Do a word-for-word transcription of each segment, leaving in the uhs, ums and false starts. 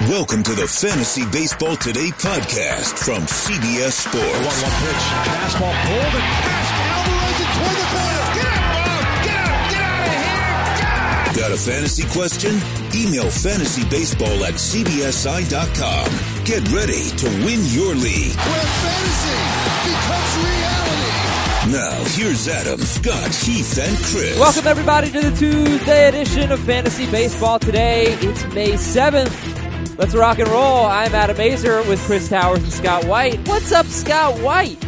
Welcome to the Fantasy Baseball Today podcast from C B S Sports. one one pitch. Fastball pulled and passed. Alvarez in toward the corner. Get out, ball. Get out. Get out of here. Get out. Got a fantasy question? Email fantasybaseball at c b s i dot com. Get ready to win your league. Where fantasy becomes reality. Now, here's Adam, Scott, Heath, and Chris. Welcome, everybody, to the Tuesday edition of Fantasy Baseball Today. It's May seventh. Let's rock and roll. I'm Adam Mazer with Chris Towers and Scott White. What's up, Scott White?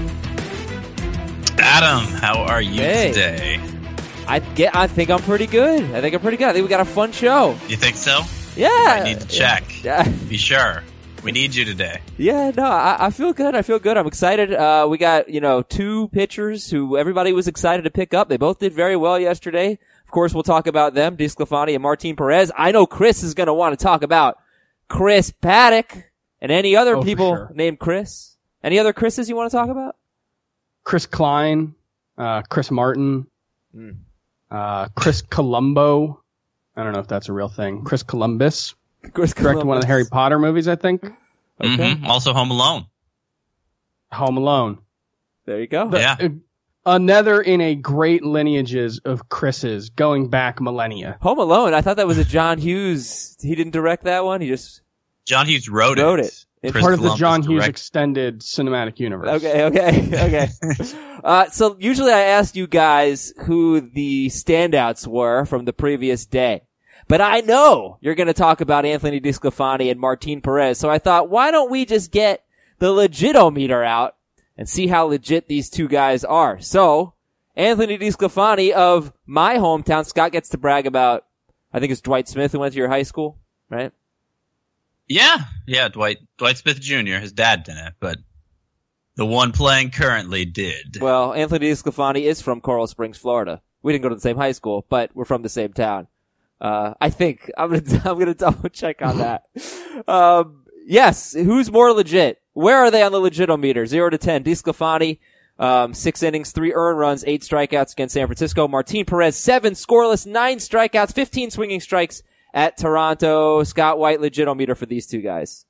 Adam, how are you hey. today? I get. I think I'm pretty good. I think I'm pretty good. I think we got a fun show. You think so? Yeah. I need to check. Yeah. Be sure. We need you today. Yeah, no, I, I feel good. I feel good. I'm excited. Uh, we got, you know, two pitchers who everybody was excited to pick up. They both did very well yesterday. Of course, we'll talk about them, DeSclafani and Martin Perez. I know Chris is going to want to talk about Chris Paddack and any other oh, people sure. named Chris. Any other Chris's you want to talk about? Chris Klein, uh, Chris Martin, Mm. uh, Chris Columbo. I don't know if that's a real thing. Chris Columbus. Chris Directed Columbus. one of the Harry Potter movies, I think. Okay. Mm-hmm. Also Home Alone. Home Alone. There you go. The- Yeah. uh, another in a great lineages of Chris's going back millennia. Home Alone. I thought that was a John Hughes. He didn't direct that one. He just John Hughes wrote, Wrote it. It's Chris Part of the Columbus John Hughes directed. extended cinematic universe. Okay, okay, okay. uh, so usually I ask you guys who the standouts were from the previous day. But I know you're going to talk about Anthony DeSclafani and Martin Perez. So I thought, why don't we just get the legitometer out and see how legit these two guys are? So Anthony DeSclafani of my hometown, Scott gets to brag about, I think it's Dwight Smith who went to your high school, right? Yeah, yeah, Dwight Dwight Smith Junior His dad didn't, but the one playing currently did. Well, Anthony DeSclafani is from Coral Springs, Florida. We didn't go to the same high school, but we're from the same town. Uh, I think I'm gonna, I'm gonna double check on that. Um, yes, who's more legit? Where are they on the legitometer? Zero to ten. DeSclafani, um, six innings, three earned runs, eight strikeouts against San Francisco. Martin Perez, seven scoreless, nine strikeouts, fifteen swinging strikes at Toronto. Scott White, legitometer for these two guys.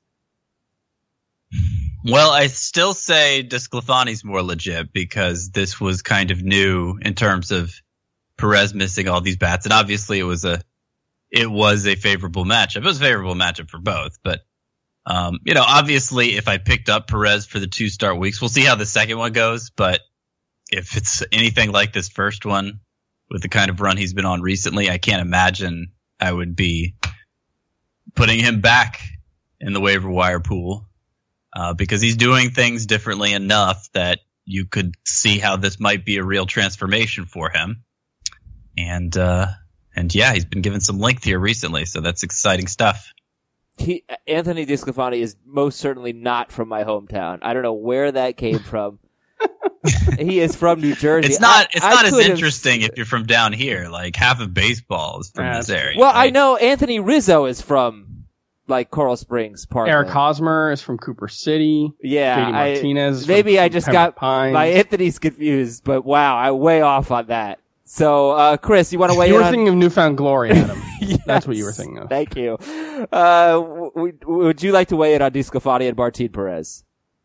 Well, I still say DeSclafani's more legit because this was kind of new in terms of Perez missing all these bats, and obviously it was a it was a favorable matchup. It was a favorable matchup for both, but um, you know, obviously if I picked up Perez for the two start weeks, we'll see how the second one goes. But if it's anything like this first one with the kind of run he's been on recently, I can't imagine I would be putting him back in the waiver wire pool uh, because he's doing things differently enough that you could see how this might be a real transformation for him. And, uh, and yeah, he's been given some length here recently, so that's exciting stuff. He, Anthony DeSclafani is most certainly not from my hometown. I don't know where that came from. He is from New Jersey. It's not, I, it's I not as could have- interesting if you're from down here. Like half of baseball is from Yeah, this area. Well, I right? know Anthony Rizzo is from, like, Coral Springs Park. Eric Hosmer is from Cooper City. Yeah, J D I- Martinez is maybe from I just Pembroke got Pines. my Anthony's confused, but wow, I way off on that. So, uh, Chris, you want to weigh You in were on... thinking of Newfound Glory, Adam. Yes. That's what you were thinking of. Thank you. Uh, w- w- would you like to weigh in on DeSclafani and Martin Perez?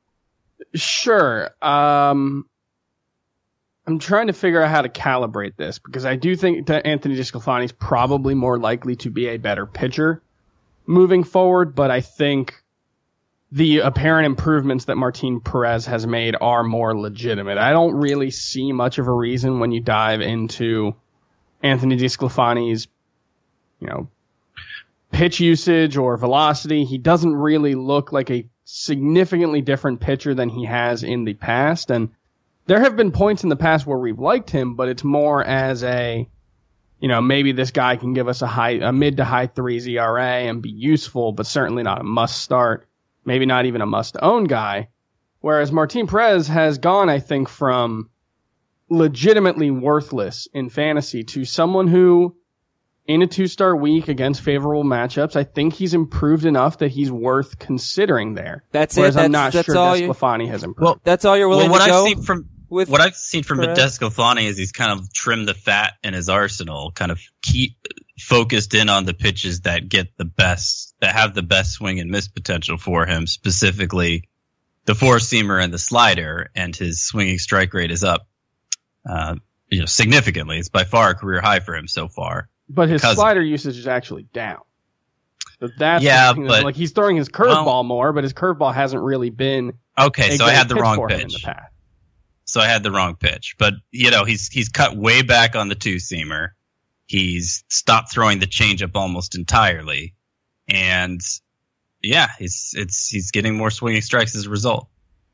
Sure. Um, I'm trying to figure out how to calibrate this because I do think that Anthony DeSclafani is probably more likely to be a better pitcher moving forward, but I think the apparent improvements that Martin Perez has made are more legitimate. I don't really see much of a reason when you dive into Anthony DeSclafani's, you know, pitch usage or velocity. He doesn't really look like a significantly different pitcher than he has in the past. And there have been points in the past where we've liked him, but it's more as a, you know, maybe this guy can give us a high, a mid to high threes E R A and be useful, but certainly not a must start. Maybe not even a must-own guy. Whereas Martin Perez has gone, I think, from legitimately worthless in fantasy to someone who, in a two-star week against favorable matchups, I think he's improved enough that he's worth considering there. That's Whereas it? I'm That's- not that's sure all you- DeSclafani has improved. Well, That's all you're willing well, what to go I've seen from with? what I've seen from Perez? DeSclafani is he's kind of trimmed the fat in his arsenal, kind of keep focused in on the pitches that get the best, that have the best swing and miss potential for him, specifically the four-seamer and the slider, and his swinging strike rate is up uh, you know, significantly. It's by far a career high for him so far. But his slider usage is actually down. So that's yeah, but, but like he's throwing his curveball well, more, but his curveball hasn't really been okay. So I had the wrong pitch. In the past. So I had the wrong pitch, but you know he's he's cut way back on the two-seamer. He's stopped throwing the changeup almost entirely, and yeah, he's it's he's getting more swinging strikes as a result.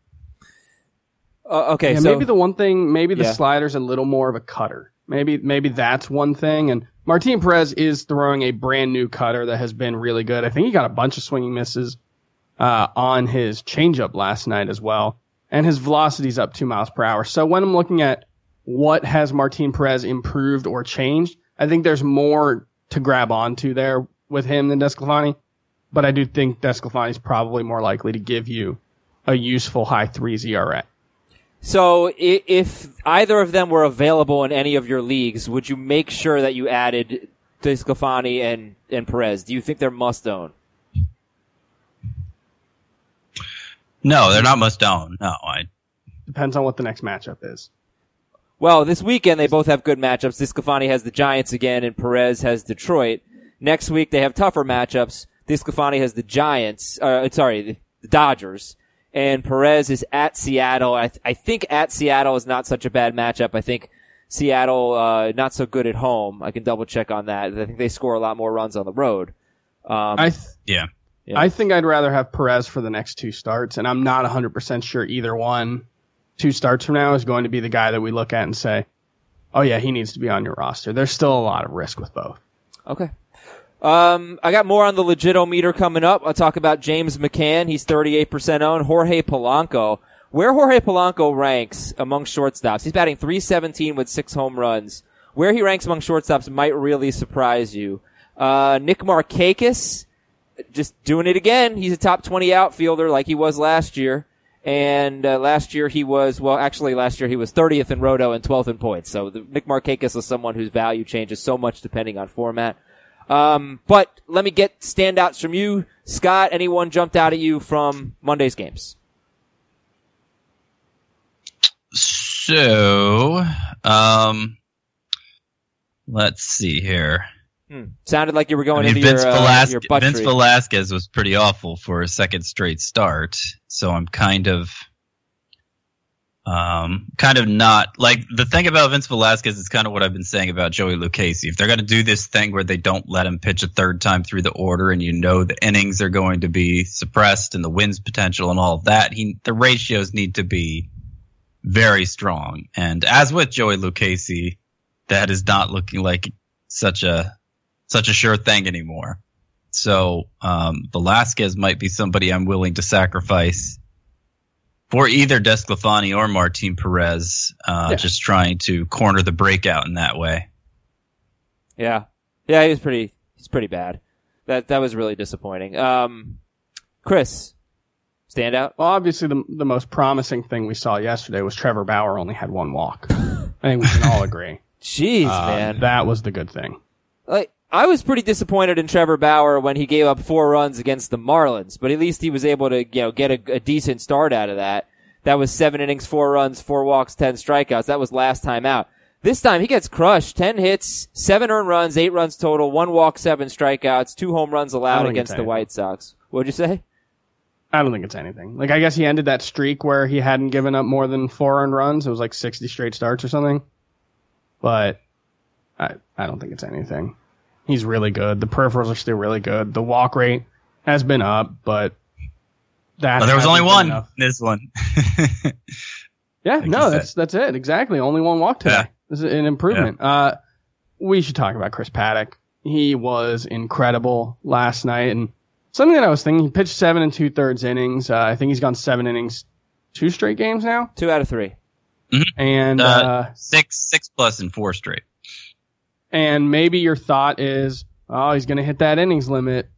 Uh, okay, yeah, so maybe the one thing, maybe the yeah. slider's a little more of a cutter. Maybe maybe that's one thing. And Martin Perez is throwing a brand new cutter that has been really good. I think he got a bunch of swinging misses uh, on his changeup last night as well, and his velocity's up two miles per hour. So when I'm looking at what has Martin Perez improved or changed, I think there's more to grab onto there with him than DeSclafani. But I do think DeSclafani's probably more likely to give you a useful high threes E R A. So if either of them were available in any of your leagues, would you make sure that you added DeSclafani and, and Perez? Do you think they're must-own? No, they're not must-own. No, I. Depends on what the next matchup is. Well, this weekend they both have good matchups. DeSclafani has the Giants again, and Perez has Detroit. Next week they have tougher matchups. DeSclafani has the Giants. Uh, sorry, the, the Dodgers. And Perez is at Seattle. I, th- I think at Seattle is not such a bad matchup. I think Seattle, uh, not so good at home. I can double check on that. I think they score a lot more runs on the road. Um, I th- yeah. yeah. I think I'd rather have Perez for the next two starts, and I'm not one hundred percent sure either one, two starts from now, is going to be the guy that we look at and say, oh yeah, he needs to be on your roster. There's still a lot of risk with both. Okay. Um, I got more on the Legit-O-meter coming up. I'll talk about James McCann. He's thirty-eight percent owned. Jorge Polanco. Where Jorge Polanco ranks among shortstops, he's batting three seventeen with six home runs. Where he ranks among shortstops might really surprise you. Uh, Nick Markakis, just doing it again. He's a top twenty outfielder like he was last year. And uh, last year he was, well, actually last year he was thirtieth in Roto and twelfth in points. So the, Nick Markakis is someone whose value changes so much depending on format. Um, but let me get standouts from you. Scott, anyone jumped out at you from Monday's games? So, um, let's see here. Hmm. Sounded like you were going I mean, into Vince your, uh, Velasquez, your butt Vince tree. Velasquez was pretty awful for a second straight start. So I'm kind of, um, kind of not like the thing about Vince Velasquez is kind of what I've been saying about Joey Lucchesi. If they're going to do this thing where they don't let him pitch a third time through the order, and you know the innings are going to be suppressed and the wins potential and all of that, he the ratios need to be very strong. And as with Joey Lucchesi, that is not looking like such a such a sure thing anymore. So um, Velasquez might be somebody I'm willing to sacrifice for either DeSclafani or Martin Perez, uh, yeah. just trying to corner the breakout in that way. Yeah. Yeah, he was pretty, he's pretty bad. That, that was really disappointing. Um, Chris, standout? Well, obviously the the most promising thing we saw yesterday was Trevor Bauer only had one walk. I think we can all agree. Jeez, uh, man. That was the good thing. Like, I was pretty disappointed in Trevor Bauer when he gave up four runs against the Marlins, but at least he was able to, you know, get a, a decent start out of that. That was seven innings, four runs, four walks, ten strikeouts. That was last time out. This time he gets crushed. Ten hits, seven earned runs, eight runs total, one walk, seven strikeouts, two home runs allowed against the White Sox. What'd you say? I don't think it's anything. Like, I guess he ended that streak where he hadn't given up more than four earned runs. It was like sixty straight starts or something. But I I don't think it's anything. He's really good. The peripherals are still really good. The walk rate has been up, but that well, there was only one enough. this one. yeah, like no, that's that's it. Exactly. Only one walk today. Yeah. This is an improvement. Yeah. Uh, we should talk about Chris Paddock. He was incredible last night, and something that I was thinking, he pitched seven and two thirds innings. Uh, I think he's gone seven innings, two straight games now. Two out of three. Mm-hmm. And uh, uh, six six plus in four straight. And maybe your thought is, oh, he's going to hit that innings limit.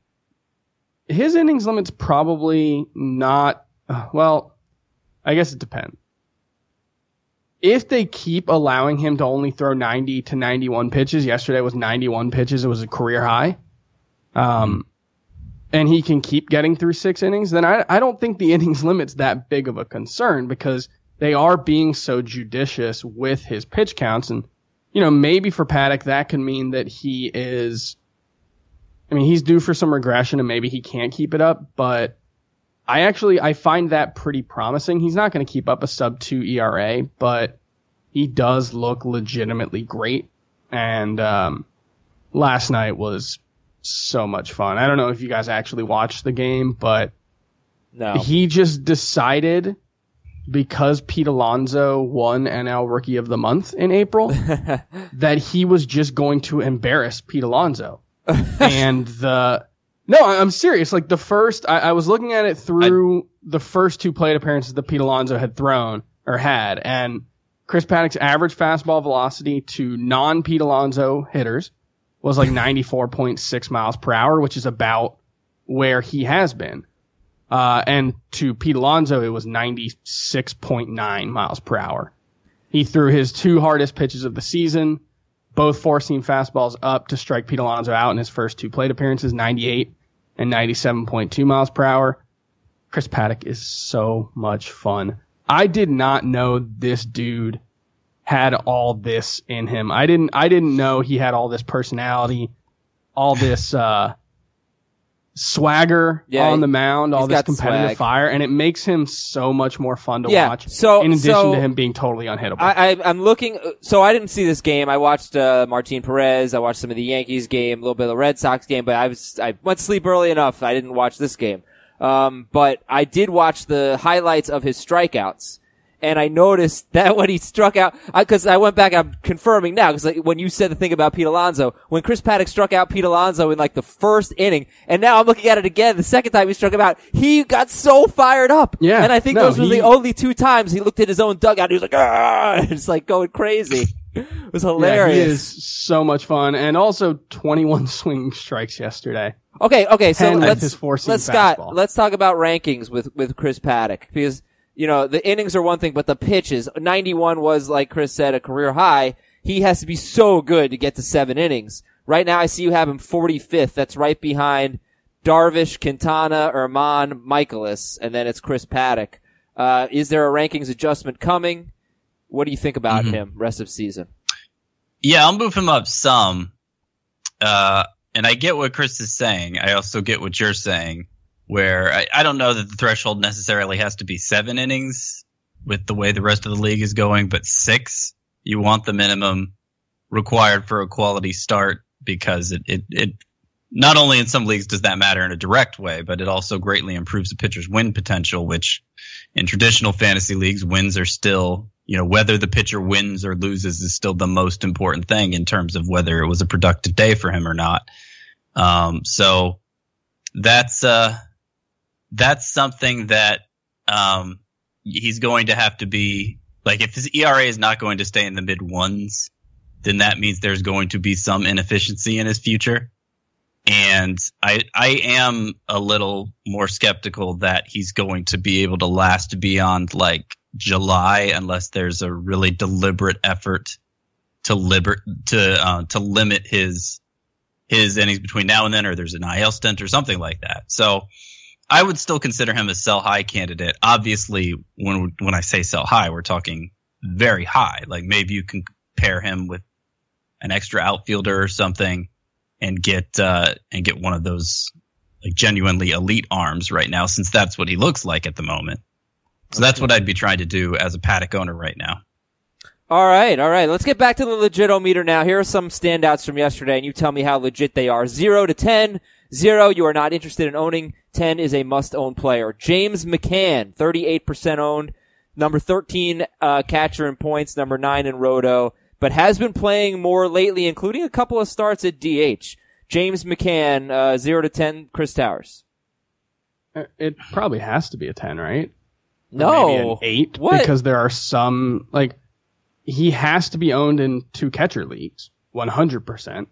His innings limit's probably not, well, I guess it depends. if they keep allowing him to only throw ninety to ninety-one pitches, yesterday was ninety-one pitches, it was a career high, um, and he can keep getting through six innings, then I, I don't think the innings limit's that big of a concern because they are being so judicious with his pitch counts. And, you know, maybe for Paddock, that could mean that he is, I mean, he's due for some regression and maybe he can't keep it up, but I actually, I find that pretty promising. He's not going to keep up a sub two E R A, but he does look legitimately great. And, um, last night was so much fun. I don't know if you guys actually watched the game, but no. He just decided because Pete Alonso won N L Rookie of the Month in April that he was just going to embarrass Pete Alonso. And the, No, I'm serious. Like the first, I, I was looking at it through I, the first two plate appearances that Pete Alonso had thrown or had, and Chris Paddock's average fastball velocity to non-Pete Alonso hitters was like ninety-four point six miles per hour, which is about where he has been. Uh, and to Pete Alonso, it was ninety-six point nine miles per hour. He threw his two hardest pitches of the season, both four-seam fastballs up to strike Pete Alonso out in his first two plate appearances, ninety-eight and ninety-seven point two miles per hour. Chris Paddock is so much fun. I did not know this dude had all this in him. I didn't, I didn't know he had all this personality, all this, uh, swagger yeah, on the mound, all this competitive swag. fire, and it makes him so much more fun to yeah, watch. So, in addition so to him being totally unhittable. I, I, I'm looking, so I didn't see this game. I watched, uh, Martin Perez. I watched some of the Yankees game, a little bit of the Red Sox game, but I was, I went to sleep early enough. I didn't watch this game. Um, but I did watch the highlights of his strikeouts. And I noticed that when he struck out, because I, I went back, I'm confirming now, because like, when you said the thing about Pete Alonso, when Chris Paddock struck out Pete Alonso in like the first inning, and now I'm looking at it again, the second time he struck him out, he got so fired up. Yeah. And I think no, those were he, the only two times he looked at his own dugout, and he was like, ah, it's like going crazy. It was hilarious. Yeah, he is so much fun. And also twenty-one swinging strikes yesterday. Okay, okay, so let's, let's Scott, fastball. let's talk about rankings with, with Chris Paddock, because you know, the innings are one thing, but the pitches, ninety-one was, like Chris said, a career high. He has to be so good to get to seven innings. Right now I see you have him forty-fifth. That's right behind Darvish, Quintana, Erman, Michaelis, and then it's Chris Paddock. Uh, is there a rankings adjustment coming? What do you think about mm-hmm. him rest of season? Yeah, I'll move him up some. Uh, and I get what Chris is saying. I also get what you're saying. Where I, I don't know that the threshold necessarily has to be seven innings with the way the rest of the league is going, but six, you want the minimum required for a quality start because it, it, it not only in some leagues does that matter in a direct way, but it also greatly improves the pitcher's win potential, which in traditional fantasy leagues, wins are still, you know, whether the pitcher wins or loses is still the most important thing in terms of whether it was a productive day for him or not. Um, so that's, uh, That's something that um he's going to have to be like if his E R A is not going to stay in the mid ones, then that means there's going to be some inefficiency in his future. And I I am a little more skeptical that he's going to be able to last beyond like July unless there's a really deliberate effort to liber- to uh, to limit his his innings between now and then, or there's an I L stint or something like that. So I would still consider him a sell high candidate. Obviously, when when I say sell high, we're talking very high. Like maybe you can pair him with an extra outfielder or something and get uh, and get one of those like genuinely elite arms right now, since that's what he looks like at the moment. So that's what I'd be trying to do as a Paddock owner right now. All right, all right. Let's get back to the legit-o-meter now. Here are some standouts from yesterday, and you tell me how legit they are. Zero to ten. Zero, you are not interested in owning. Ten is a must-own player. James McCann, thirty-eight percent owned. Number thirteen uh, catcher in points. Number nine in roto. But has been playing more lately, including a couple of starts at D H. James McCann, uh, zero to ten. Chris Towers. It probably has to be a ten, right? No. Or maybe an eight. What? Because there are some, like, he has to be owned in two catcher leagues. one hundred percent.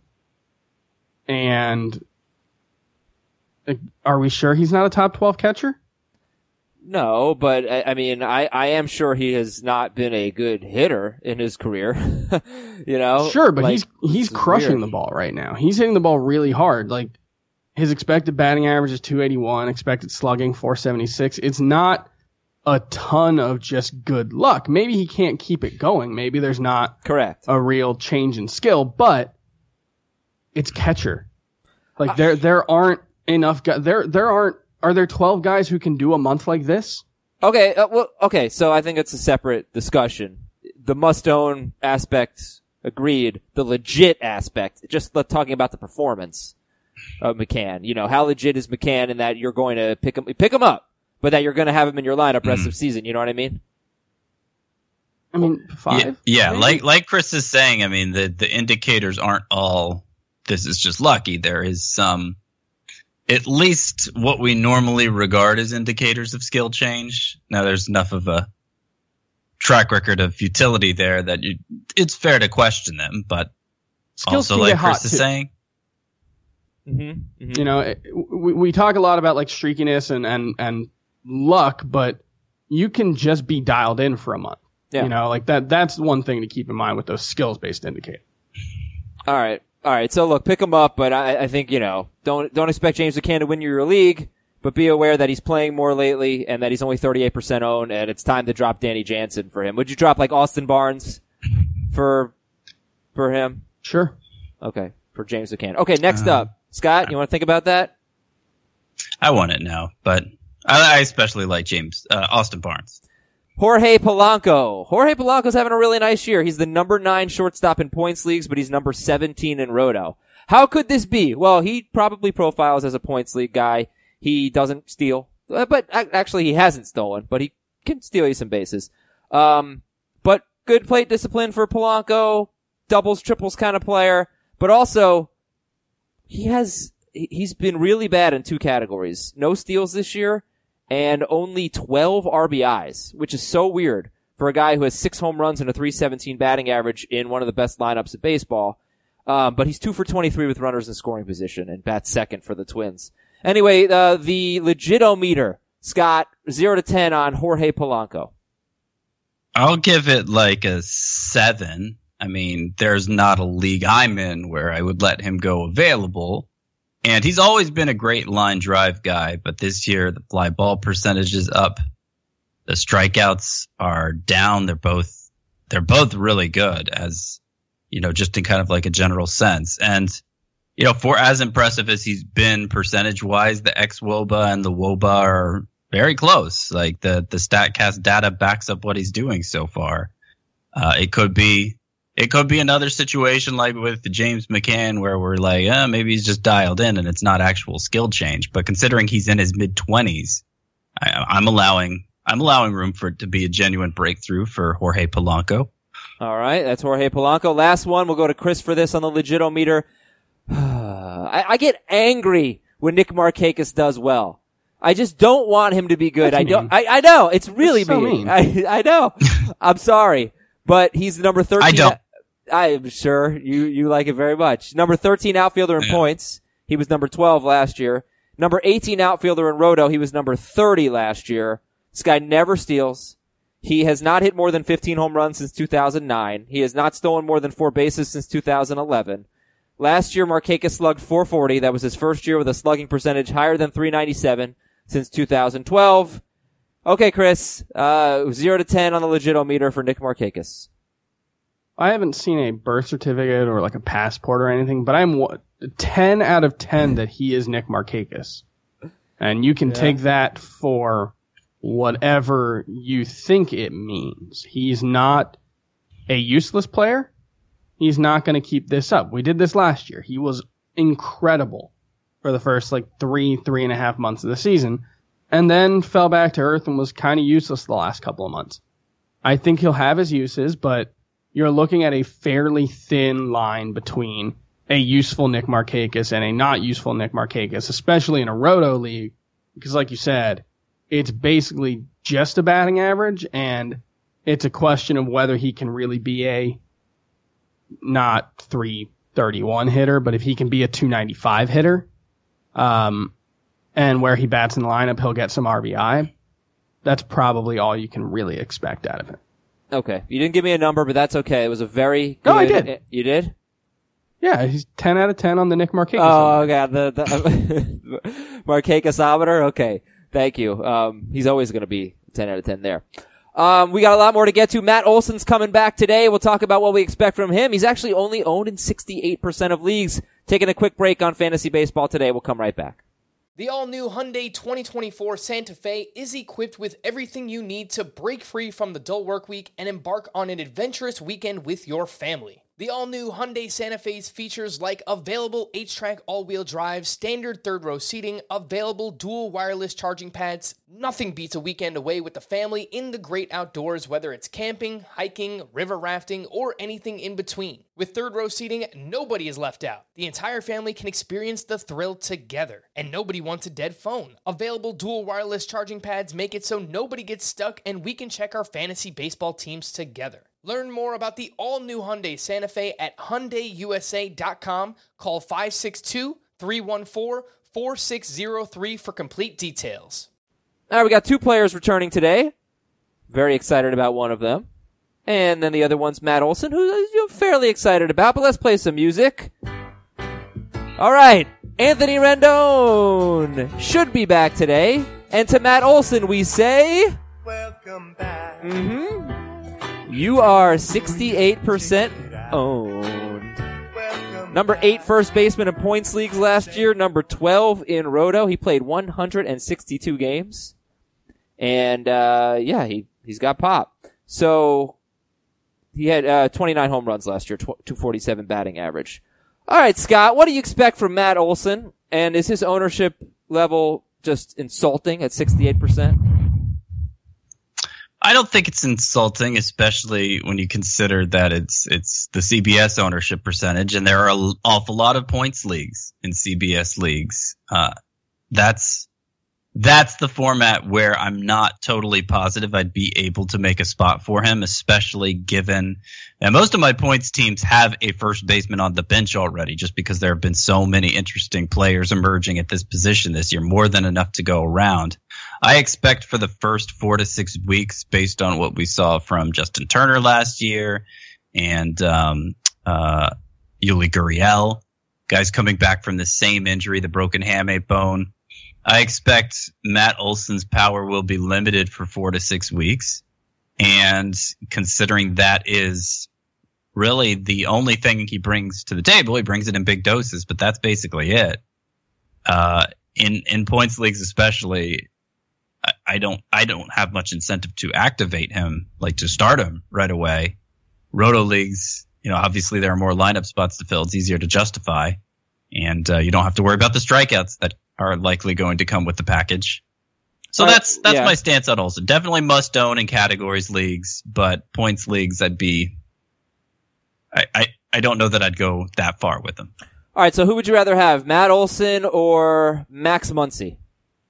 And... are we sure he's not a top twelve catcher? No, but I, I mean, I, I am sure he has not been a good hitter in his career. You know, sure, but like, he's he's crushing weird. the ball right now. He's hitting the ball really hard. Like his expected batting average is two eighty-one, expected slugging four seventy-six. It's not a ton of just good luck. Maybe he can't keep it going. Maybe there's not correct a real change in skill, but it's catcher. Like there there aren't enough guys. There there aren't. Are there twelve guys who can do a month like this? Okay, uh, well, okay, so I think it's a separate discussion. The must-own aspect, agreed. The legit aspect, just the, talking about the performance of McCann. You know, how legit is McCann in that you're going to pick him, pick him up, but that you're going to have him in your lineup rest Mm. of season. You know what I mean? I mean, five? Yeah, yeah maybe? like like Chris is saying, I mean, the, the indicators aren't all, this is just lucky. There is some, at least what we normally regard as indicators of skill change. Now, there's enough of a track record of futility there that you, it's fair to question them, but Skills also, can like get hot, Chris is too. saying, Mm-hmm. mm-hmm. You know, it, we, we talk a lot about like streakiness and, and, and luck, but you can just be dialed in for a month. Yeah. You know, like that, that's one thing to keep in mind with those skills based indicators. All right. All right. So look, pick him up, but I, I think, you know, don't, don't expect James McCann to win you your league, but be aware that he's playing more lately and that he's only thirty-eight percent owned and it's time to drop Danny Jansen for him. Would you drop like Austin Barnes for, for him? Sure. Okay. For James McCann. Okay. Next up, Scott, you want to think about that? I want it now, but I, I especially like James, uh, Austin Barnes. Jorge Polanco. Jorge Polanco's having a really nice year. He's the number nine shortstop in points leagues, but he's number seventeen in Roto. How could this be? Well, he probably profiles as a points league guy. He doesn't steal, uh, but actually he hasn't stolen, but he can steal you some bases. Um, but good plate discipline for Polanco, doubles, triples kind of player, but also he has, he's been really bad in two categories. No steals this year and only twelve R B Is, which is so weird for a guy who has six home runs and a three seventeen batting average in one of the best lineups in baseball. Um, but he's two for twenty-three with runners in scoring position and bats second for the Twins. Anyway, uh, the legitometer, Scott, zero to ten on Jorge Polanco. I'll give it like a seven. I mean, there's not a league I'm in where I would let him go available. And he's always been a great line drive guy, but this year the fly ball percentage is up. The strikeouts are down. They're both, they're both really good as, you know, just in kind of like a general sense. And, you know, for as impressive as he's been percentage wise, the ex-W O B A and the W O B A are very close. Like the, the StatCast data backs up what he's doing so far. Uh, it could be, It could be another situation like with James McCann where we're like, eh, maybe he's just dialed in and it's not actual skill change. But considering he's in his mid twenties, I'm allowing I'm allowing room for it to be a genuine breakthrough for Jorge Polanco. All right, that's Jorge Polanco. Last one, we'll go to Chris for this on the legitometer. I, I get angry when Nick Markakis does well. I just don't want him to be good. That's I don't. mean. I, I know it's really That's so mean. mean. I, I know. I'm sorry, but he's the number thirteen. I don't. I'm sure you, you like it very much. Number thirteen outfielder in Yeah. points. He was number twelve last year. Number eighteen outfielder in Roto. He was number thirty last year. This guy never steals. He has not hit more than fifteen home runs since two thousand nine. He has not stolen more than four bases since two thousand eleven. Last year, Markakis slugged four forty. That was his first year with a slugging percentage higher than three ninety-seven since two thousand twelve. Okay, Chris, uh, zero to ten on the legitometer for Nick Markakis. I haven't seen a birth certificate or like a passport or anything, but I'm wa- ten out of ten that he is Nick Markakis. And you can Yeah. take that for whatever you think it means. He's not a useless player. He's not going to keep this up. We did this last year. He was incredible for the first like three, three and a half months of the season, and then fell back to earth and was kind of useless the last couple of months. I think he'll have his uses, but you're looking at a fairly thin line between a useful Nick Markakis and a not useful Nick Markakis, especially in a Roto league, because like you said, it's basically just a batting average, and it's a question of whether he can really be a not three thirty-one hitter, but if he can be a two ninety-five hitter, um, and where he bats in the lineup, he'll get some R B I. that's probably all you can really expect out of him. Okay. You didn't give me a number, but that's okay. It was a very good... No, I did. You did? Yeah, he's ten out of ten on the Nick Markakis. Oh, God. The, the Markakis-ometer? Okay. Thank you. Um, he's always going to be ten out of ten there. Um, we got a lot more to get to. Matt Olson's coming back today. We'll talk about what we expect from him. He's actually only owned in sixty-eight percent of leagues. Taking a quick break on Fantasy Baseball today. We'll come right back. The all-new Hyundai twenty twenty-four Santa Fe is equipped with everything you need to break free from the dull work week and embark on an adventurous weekend with your family. The all-new Hyundai Santa Fe's features like available H-Track all-wheel drive, standard third-row seating, available dual wireless charging pads. Nothing beats a weekend away with the family in the great outdoors, whether it's camping, hiking, river rafting, or anything in between. With third-row seating, nobody is left out. The entire family can experience the thrill together, and nobody wants a dead phone. Available dual wireless charging pads make it so nobody gets stuck, and we can check our fantasy baseball teams together. Learn more about the all-new Hyundai Santa Fe at Hyundai U S A dot com. Call five six two, three one four, four six zero three for complete details. All right, we got two players returning today. Very excited about one of them. And then the other one's Matt Olson, who I'm fairly excited about, but let's play some music. All right, Anthony Rendon should be back today. And to Matt Olson, we say... Welcome back. Mm-hmm. You are sixty-eight percent owned. Number eight first baseman in points leagues last year. Number twelve in Roto. He played one hundred sixty-two games. And, uh, yeah, he, he's got pop. So, he had, uh, twenty-nine home runs last year, two forty-seven batting average. All right, Scott, what do you expect from Matt Olson? And is his ownership level just insulting at sixty-eight percent? I don't think it's insulting, especially when you consider that it's it's the C B S ownership percentage, and there are an awful lot of points leagues in C B S leagues. Uh, that's that's the format where I'm not totally positive I'd be able to make a spot for him, especially given that most of my points teams have a first baseman on the bench already, just because there have been so many interesting players emerging at this position this year, more than enough to go around. I expect for the first four to six weeks, based on what we saw from Justin Turner last year and um, uh, Yuli Gurriel, guys coming back from the same injury, the broken hamate bone, I expect Matt Olson's power will be limited for four to six weeks. And considering that is really the only thing he brings to the table, he brings it in big doses, but that's basically it. Uh, in, in points leagues especially, I, I don't I don't have much incentive to activate him, like to start him right away. Roto leagues, you know, obviously there are more lineup spots to fill. It's easier to justify. And uh, you don't have to worry about the strikeouts that are likely going to come with the package. So Right, that's that's yeah. my stance on Olsen. Definitely must own in categories leagues, but points leagues, I'd be. I, I I don't know that I'd go that far with them. All right, so who would you rather have, Matt Olson or Max Muncy?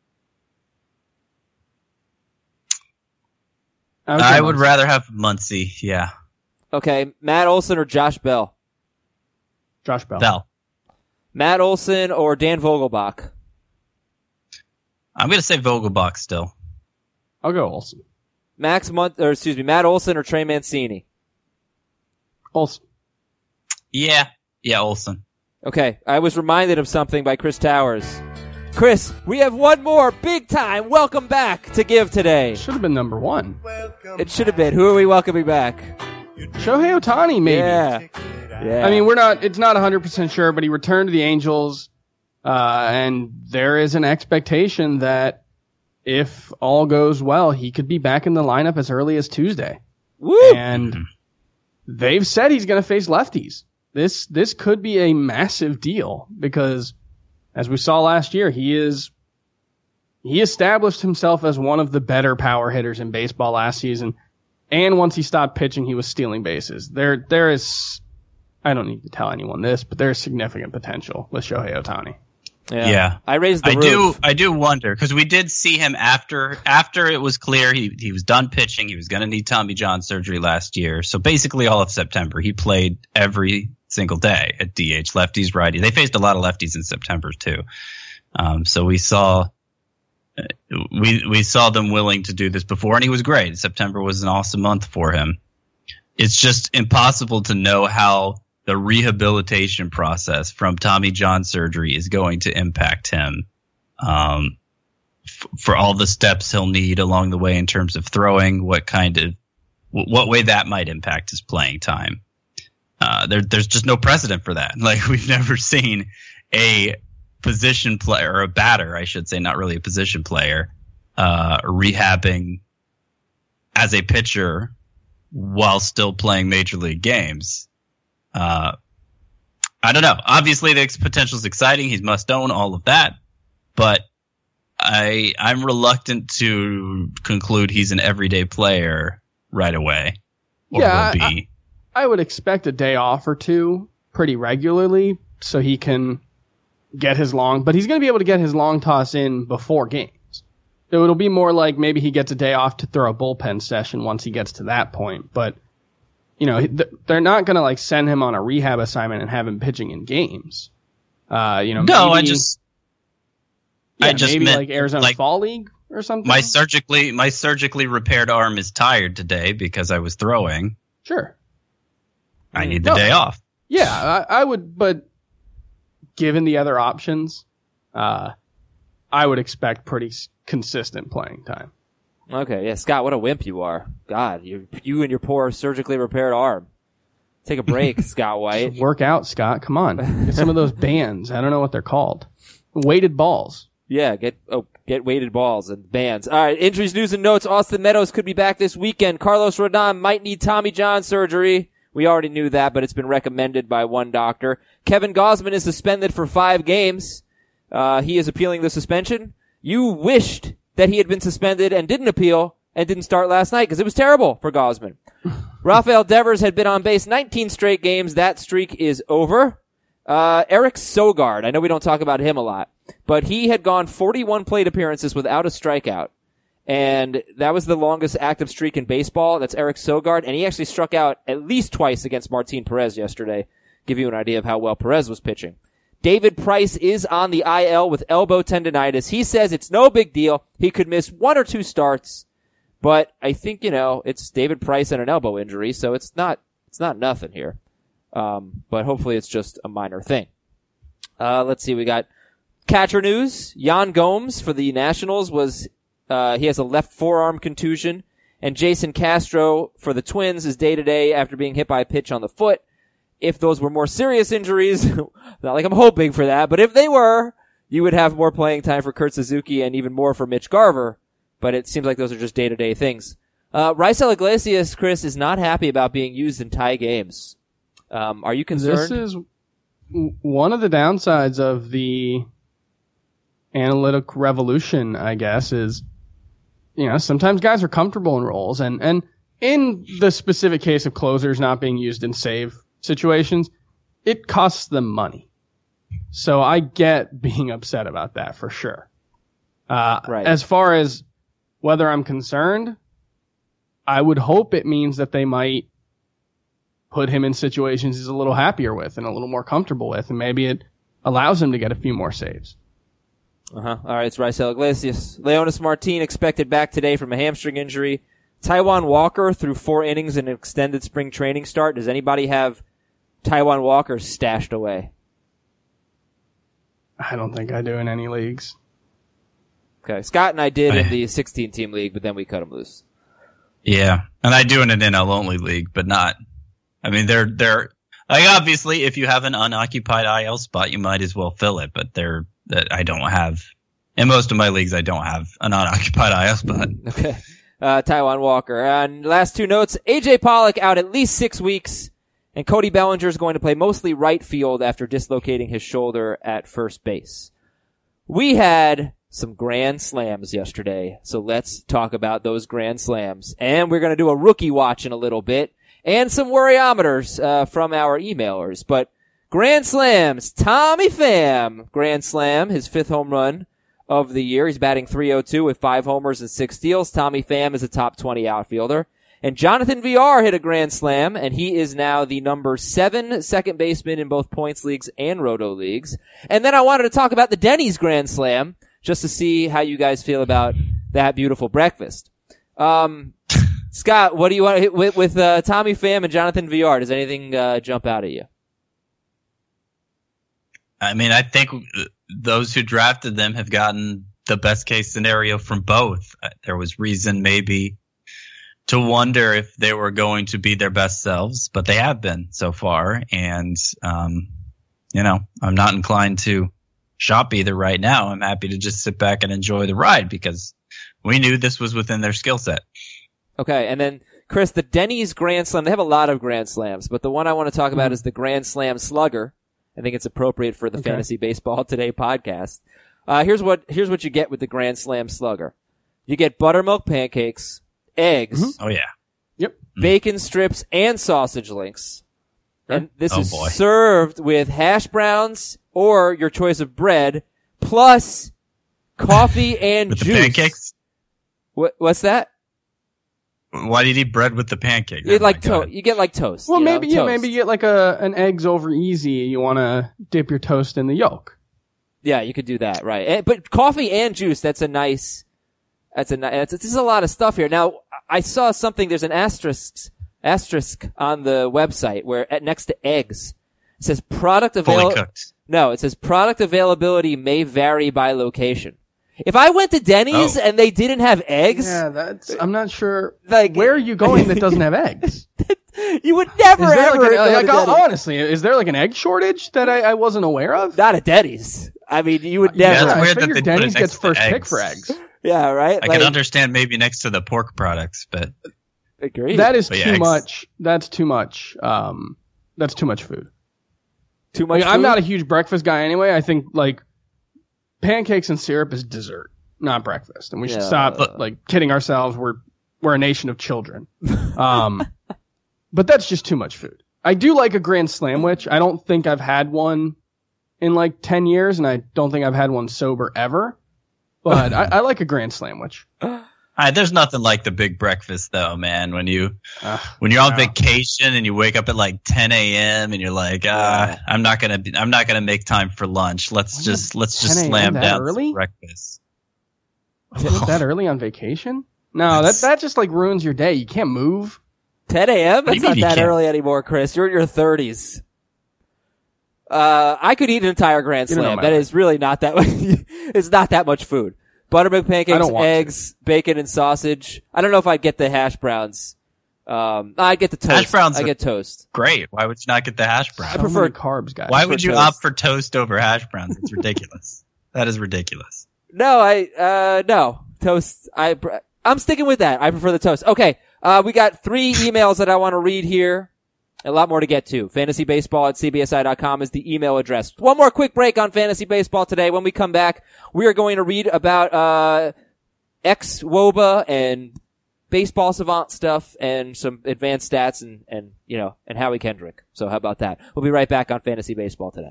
I would, I go would Muncy. rather have Muncy. Yeah, Okay, Matt Olson or Josh Bell? Josh Bell. Bell. Matt Olson or Dan Vogelbach? I'm going to say Vogelbach still. I'll go Olsen. Max Mun- or excuse me, Matt Olson or Trey Mancini? Olsen. Yeah, yeah, Olsen. Okay, I was reminded of something by Chris Towers. Chris, we have one more big time welcome back to give today. Should have been number one. It should have been. Who are we welcoming back? Shohei Ohtani, maybe. Yeah. Yeah. I mean, we're not, it's not one hundred percent sure, but he returned to the Angels, uh, and there is an expectation that if all goes well, he could be back in the lineup as early as Tuesday. Woo! And they've said he's going to face lefties. This, this could be a massive deal because as we saw last year, he is, he established himself as one of the better power hitters in baseball last season. And once he stopped pitching, he was stealing bases. There, there is, I don't need to tell anyone this, but there's significant potential with Shohei Ohtani. Yeah. Yeah. I raised the I roof. do. I do wonder because we did see him after after it was clear he he was done pitching. He was going to need Tommy John surgery last year. So basically, all of September he played every single day at D H, lefties, righties. They faced a lot of lefties in September too. Um, so we saw we we saw them willing to do this before, and he was great. September was an awesome month for him. It's just impossible to know how the rehabilitation process from Tommy John surgery is going to impact him, um, f- for all the steps he'll need along the way in terms of throwing, what kind of, w- what way that might impact his playing time. Uh, there, there's just no precedent for that. Like, we've never seen a position player, or a batter, I should say, not really a position player, uh, rehabbing as a pitcher while still playing major league games. Uh, I don't know. Obviously, the potential is exciting. He's must own, all of that. But I, I'm reluctant to conclude he's an everyday player right away. Or yeah, will be. I, I would expect a day off or two pretty regularly so he can get his long. But he's going to be able to get his long toss in before games. So it'll be more like maybe he gets a day off to throw a bullpen session once he gets to that point. But you know, they're not going to like send him on a rehab assignment and have him pitching in games. Uh, you know, no, maybe, I just, yeah, I just maybe meant like Arizona like, Fall League or something. My surgically, my surgically repaired arm is tired today because I was throwing. Sure. I need the no, day off. Yeah, I, I would, but given the other options, uh, I would expect pretty consistent playing time. Okay, yeah, Scott, what a wimp you are. God, you you and your poor surgically repaired arm. Take a break, Scott White. Work out, Scott. Come on. Get some of those bands. I don't know what they're called. Weighted balls. Yeah, get oh, get weighted balls and bands. All right, injuries, news, and notes. Austin Meadows could be back this weekend. Carlos Rodon might need Tommy John surgery. We already knew that, but it's been recommended by one doctor. Kevin Gausman is suspended for five games. Uh, he is appealing the suspension. You wished that he had been suspended and didn't appeal and didn't start last night because it was terrible for Gausman. Rafael Devers had been on base nineteen straight games. That streak is over. Uh, Eric Sogard, I know we don't talk about him a lot, but he had gone forty-one plate appearances without a strikeout. And that was the longest active streak in baseball. That's Eric Sogard. And he actually struck out at least twice against Martin Perez yesterday. Give you an idea of how well Perez was pitching. David Price is on the I L with elbow tendonitis. He says it's no big deal. He could miss one or two starts, but I think, you know, it's David Price and an elbow injury, so it's not, it's not nothing here. Um, but hopefully it's just a minor thing. Uh, let's see. We got catcher news. Yan Gomes for the Nationals was, uh, he has a left forearm contusion, and Jason Castro for the Twins is day to day after being hit by a pitch on the foot. If those were more serious injuries, not like I'm hoping for that, but if they were, you would have more playing time for Kurt Suzuki and even more for Mitch Garver. But it seems like those are just day-to-day things. Uh, Raisel Iglesias, Chris, is not happy about being used in tie games. Um, are you concerned? This is one of the downsides of the analytic revolution, I guess, is, you know, sometimes guys are comfortable in roles, and, and in the specific case of closers not being used in save situations, it costs them money. So I get being upset about that for sure. Uh, right. As far as whether I'm concerned, I would hope it means that they might put him in situations he's a little happier with and a little more comfortable with, and maybe it allows him to get a few more saves. Uh-huh. All right, it's Raisel Iglesias. Leonis Martin expected back today from a hamstring injury. Taijuan Walker threw four innings in an extended spring training start. Does anybody have Taijuan Walker stashed away? I don't think I do in any leagues. Okay, Scott and I did in the sixteen-team league, but then we cut him loose. Yeah, and I do in an N L only league, but not. I mean, they're they're like obviously if you have an unoccupied I L spot, you might as well fill it. But they're that I don't have in most of my leagues. I don't have an unoccupied I L spot. Okay. Uh, Taijuan Walker. And last two notes, A J Pollock out at least six weeks, and Cody Bellinger is going to play mostly right field after dislocating his shoulder at first base. We had some grand slams yesterday, so let's talk about those grand slams. And we're going to do a rookie watch in a little bit, and some worryometers uh, from our emailers. But grand slams, Tommy Pham, grand slam, his fifth home run of the year. He's batting three oh two with five homers and six steals. Tommy Pham is a top twenty outfielder. And Jonathan V R hit a grand slam, and he is now the number seven second baseman in both points leagues and roto leagues. And then I wanted to talk about the Denny's grand slam, just to see how you guys feel about that beautiful breakfast. Um, Scott, what do you want to hit with, with uh, Tommy Pham and Jonathan Villar? Does anything uh, jump out at you? I mean, I think those who drafted them have gotten the best case scenario from both. There was reason maybe to wonder if they were going to be their best selves, but they have been so far. And, um, you know, I'm not inclined to shop either right now. I'm happy to just sit back and enjoy the ride because we knew this was within their skill set. Okay, and then, Chris, the Denny's Grand Slam, they have a lot of Grand Slams, but the one I want to talk about mm-hmm. is the Grand Slam Slugger. I think it's appropriate for the okay. Fantasy Baseball Today podcast. Uh, here's what, here's what you get with the Grand Slam Slugger. You get buttermilk pancakes, eggs. Mm-hmm. Oh, yeah. Yep. Bacon strips and sausage links. And this oh, is boy. served with hash browns or your choice of bread, plus coffee and with juice. The pancakes? What, what's that? Why do you need bread with the pancake? You, like to- you get like toast. Well, you maybe know, yeah, toast. maybe you get like a an eggs over easy. You want to dip your toast in the yolk. Yeah, you could do that, right? And, but coffee and juice, that's a nice. That's a nice. This is a lot of stuff here. Now, I saw something. There's an asterisk asterisk on the website where at next to eggs it says product fully avail- cooked. No, it says product availability may vary by location. If I went to Denny's oh. and they didn't have eggs, yeah, that's. I'm not sure. Like, where are you going that doesn't have eggs? You would never is there ever. like, an, go like to Denny's. honestly, is there like an egg shortage that I, I wasn't aware of? Not at Denny's. I mean, you would Yeah, never. that's I weird that figured they put it Denny's next gets to first pick eggs. for eggs. Yeah, right. I like, can understand maybe next to the pork products, but agree. That is But yeah, too eggs. much. That's too much. Um, that's too much food. Too much. Like, I'm food? not a huge breakfast guy anyway. I think like pancakes and syrup is dessert, not breakfast, and we should Yeah. stop like kidding ourselves. We're we're a nation of children. Um, but that's just too much food. I do like a Grand Slamwich. I don't think I've had one in like ten years, and I don't think I've had one sober ever. But I, I like a Grand Slamwich. Uh, there's nothing like the big breakfast though, man. When you Uh, when you're on wow. vacation and you wake up at like ten a.m. and you're like, ah, I'm not gonna be, I'm not gonna make time for lunch. Let's What, just let's just 10 a.m. slam that down early? some breakfast. Is it that early on vacation? No, that That's- that just like ruins your day. You can't move. ten a.m. What do That's you not mean you that can't? early anymore, Chris. You're in your thirties. Uh, I could eat an entire Grand You don't know Slam. my That life. is really not that much. It's not that much food. Buttermilk I pancakes, don't want to. eggs, bacon, and sausage. I don't know if I'd get the hash browns. Um, I'd get the toast. Hash browns I are- get toast. Great. Why would you not get the hash browns? So prefer- many carbs, guys. Why for would you toast. opt for toast over hash browns? It's ridiculous. That is ridiculous. No, I, uh, no. Toast. I, pr- I'm sticking with that. I prefer the toast. Okay. Uh, we got three emails that I want to read here. A lot more to get to. Fantasy Baseball at C B S I dot com is the email address. One more quick break on Fantasy Baseball today. When we come back, we are going to read about, uh, ex-W O B A and baseball savant stuff and some advanced stats and, and, you know, and Howie Kendrick. So how about that? We'll be right back on Fantasy Baseball today.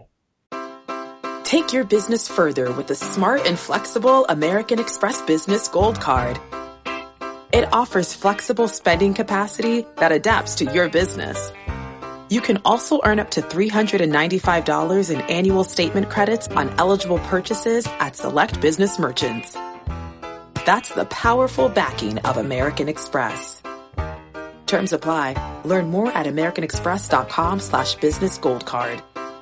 Take your business further with the smart and flexible American Express Business Gold Card. It offers flexible spending capacity that adapts to your business. You can also earn up to three hundred ninety-five dollars in annual statement credits on eligible purchases at select business merchants. That's the powerful backing of American Express. Terms apply. Learn more at americanexpress.com slash business gold card.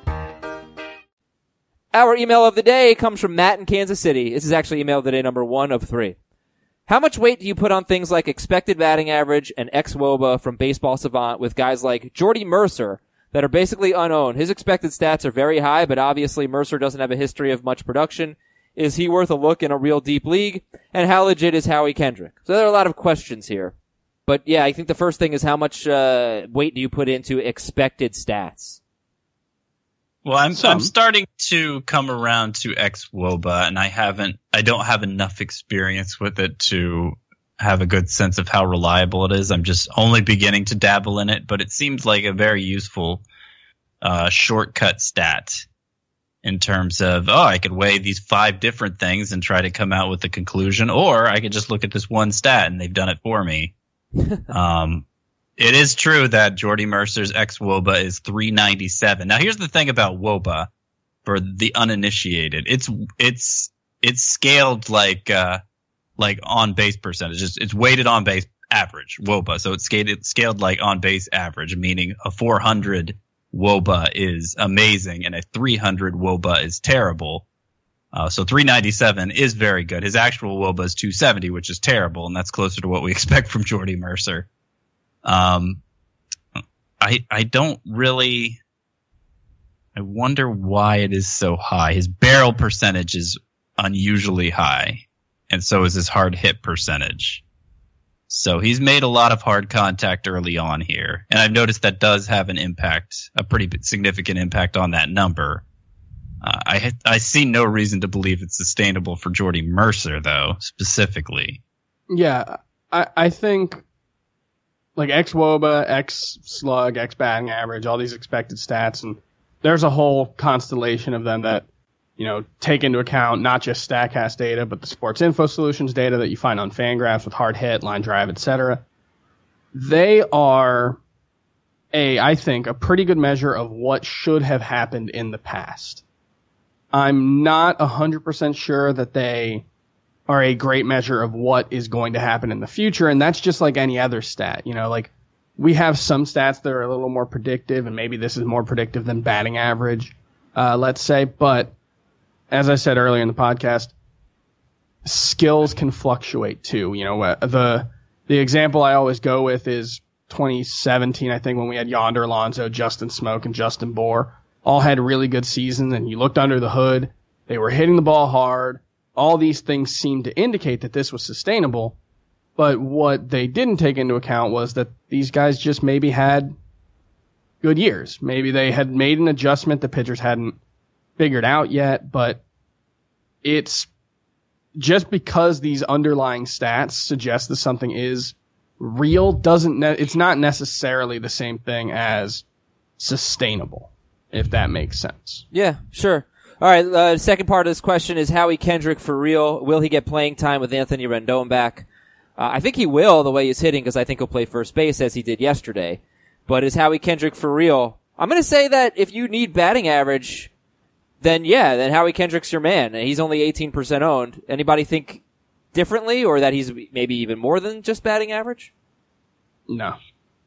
Our email of the day comes from Matt in Kansas City. This is actually email of the day number one of three. How much weight do you put on things like expected batting average and ex-W O B A from Baseball Savant with guys like Jordy Mercer that are basically unowned? His expected stats are very high, but obviously Mercer doesn't have a history of much production. Is he worth a look in a real deep league? And how legit is Howie Kendrick? So there are a lot of questions here. But yeah, I think the first thing is how much uh, weight do you put into expected stats? Well, I'm Some. I'm starting to come around to ex-W O B A, and I haven't, I don't have enough experience with it to have a good sense of how reliable it is. I'm just only beginning to dabble in it, but it seems like a very useful uh, shortcut stat in terms of, oh, I could weigh these five different things and try to come out with a conclusion, or I could just look at this one stat and they've done it for me. um, It is true that Jordy Mercer's ex-W O B A is three ninety-seven. Now, here's the thing about W O B A for the uninitiated. It's it's it's scaled like uh, like on base percentage. It's, it's weighted on base average W O B A. So it's scaled, scaled like on base average, meaning a four hundred W O B A is amazing and a three hundred W O B A is terrible. Uh, so three ninety-seven is very good. His actual W O B A is two seventy, which is terrible, and that's closer to what we expect from Jordy Mercer. Um, I I don't really. I wonder why it is so high. His barrel percentage is unusually high, and so is his hard hit percentage. So he's made a lot of hard contact early on here, and I've noticed that does have an impact, a pretty significant impact on that number. Uh, I I see no reason to believe it's sustainable for Jordy Mercer, though, specifically. Yeah, I, I think like X W O B A, X slug, X batting average, all these expected stats, and there's a whole constellation of them that, you know, take into account not just StatCast data, but the Sports Info Solutions data that you find on Fangraphs with hard hit, line drive, et cetera. They are a, I think, a pretty good measure of what should have happened in the past. I'm not one hundred percent sure that they are a great measure of what is going to happen in the future, and that's just like any other stat. You know, like we have some stats that are a little more predictive, and maybe this is more predictive than batting average, uh, let's say. But as I said earlier in the podcast, skills can fluctuate too. You know, uh, the the example I always go with is twenty seventeen, I think, when we had Yonder Alonso, Justin Smoke, and Justin Bour. All had really good seasons, and you looked under the hood. They were hitting the ball hard. All these things seemed to indicate that this was sustainable. But what they didn't take into account was that these guys just maybe had good years. Maybe they had made an adjustment the pitchers hadn't figured out yet. But it's just because these underlying stats suggest that something is real doesn't ne- it's not necessarily the same thing as sustainable, if that makes sense. Yeah, sure. All right, uh, second part of this question is Howie Kendrick for real. Will he get playing time with Anthony Rendon back? Uh, I think he will, the way he's hitting, because I think he'll play first base as he did yesterday. But is Howie Kendrick for real? I'm going to say that if you need batting average, then yeah, then Howie Kendrick's your man. He's only eighteen percent owned. Anybody think differently, or that he's maybe even more than just batting average? No.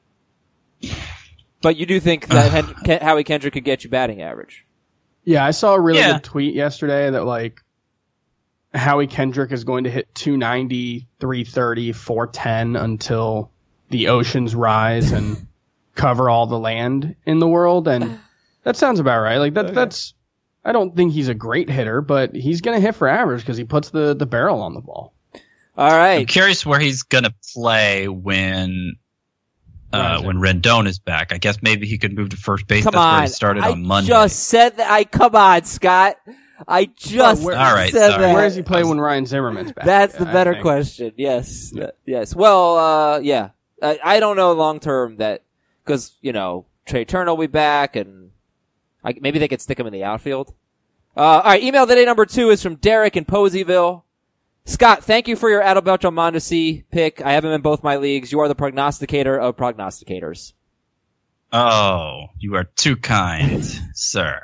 But you do think that Hen- Howie Kendrick could get you batting average? Yeah, I saw a really Yeah. good tweet yesterday that, like, Howie Kendrick is going to hit two ninety, three thirty, four ten until the oceans rise and cover all the land in the world. And that sounds about right. Like, that, okay. that's, I don't think he's a great hitter, but he's going to hit for average because he puts the, the barrel on the ball. All right. I'm curious where he's going to play when Uh, when Rendon is back. I guess maybe he could move to first base. Come That's on. where he started I on Monday. I just said that. I Come on, Scott. I just where, All right, said sorry. that. Where does he play when Ryan Zimmerman's back? That's the I better think. question. Yes. Yeah. Yes. Well, uh, yeah. I, I don't know long term that, cause, you know, Trey Turner will be back and I, maybe they could stick him in the outfield. Uh, alright, email today number two is from Derek in Poseyville. Scott, thank you for your Adalberto Mondesi pick. I have him in both my leagues. You are the prognosticator of prognosticators. Oh, you are too kind, sir.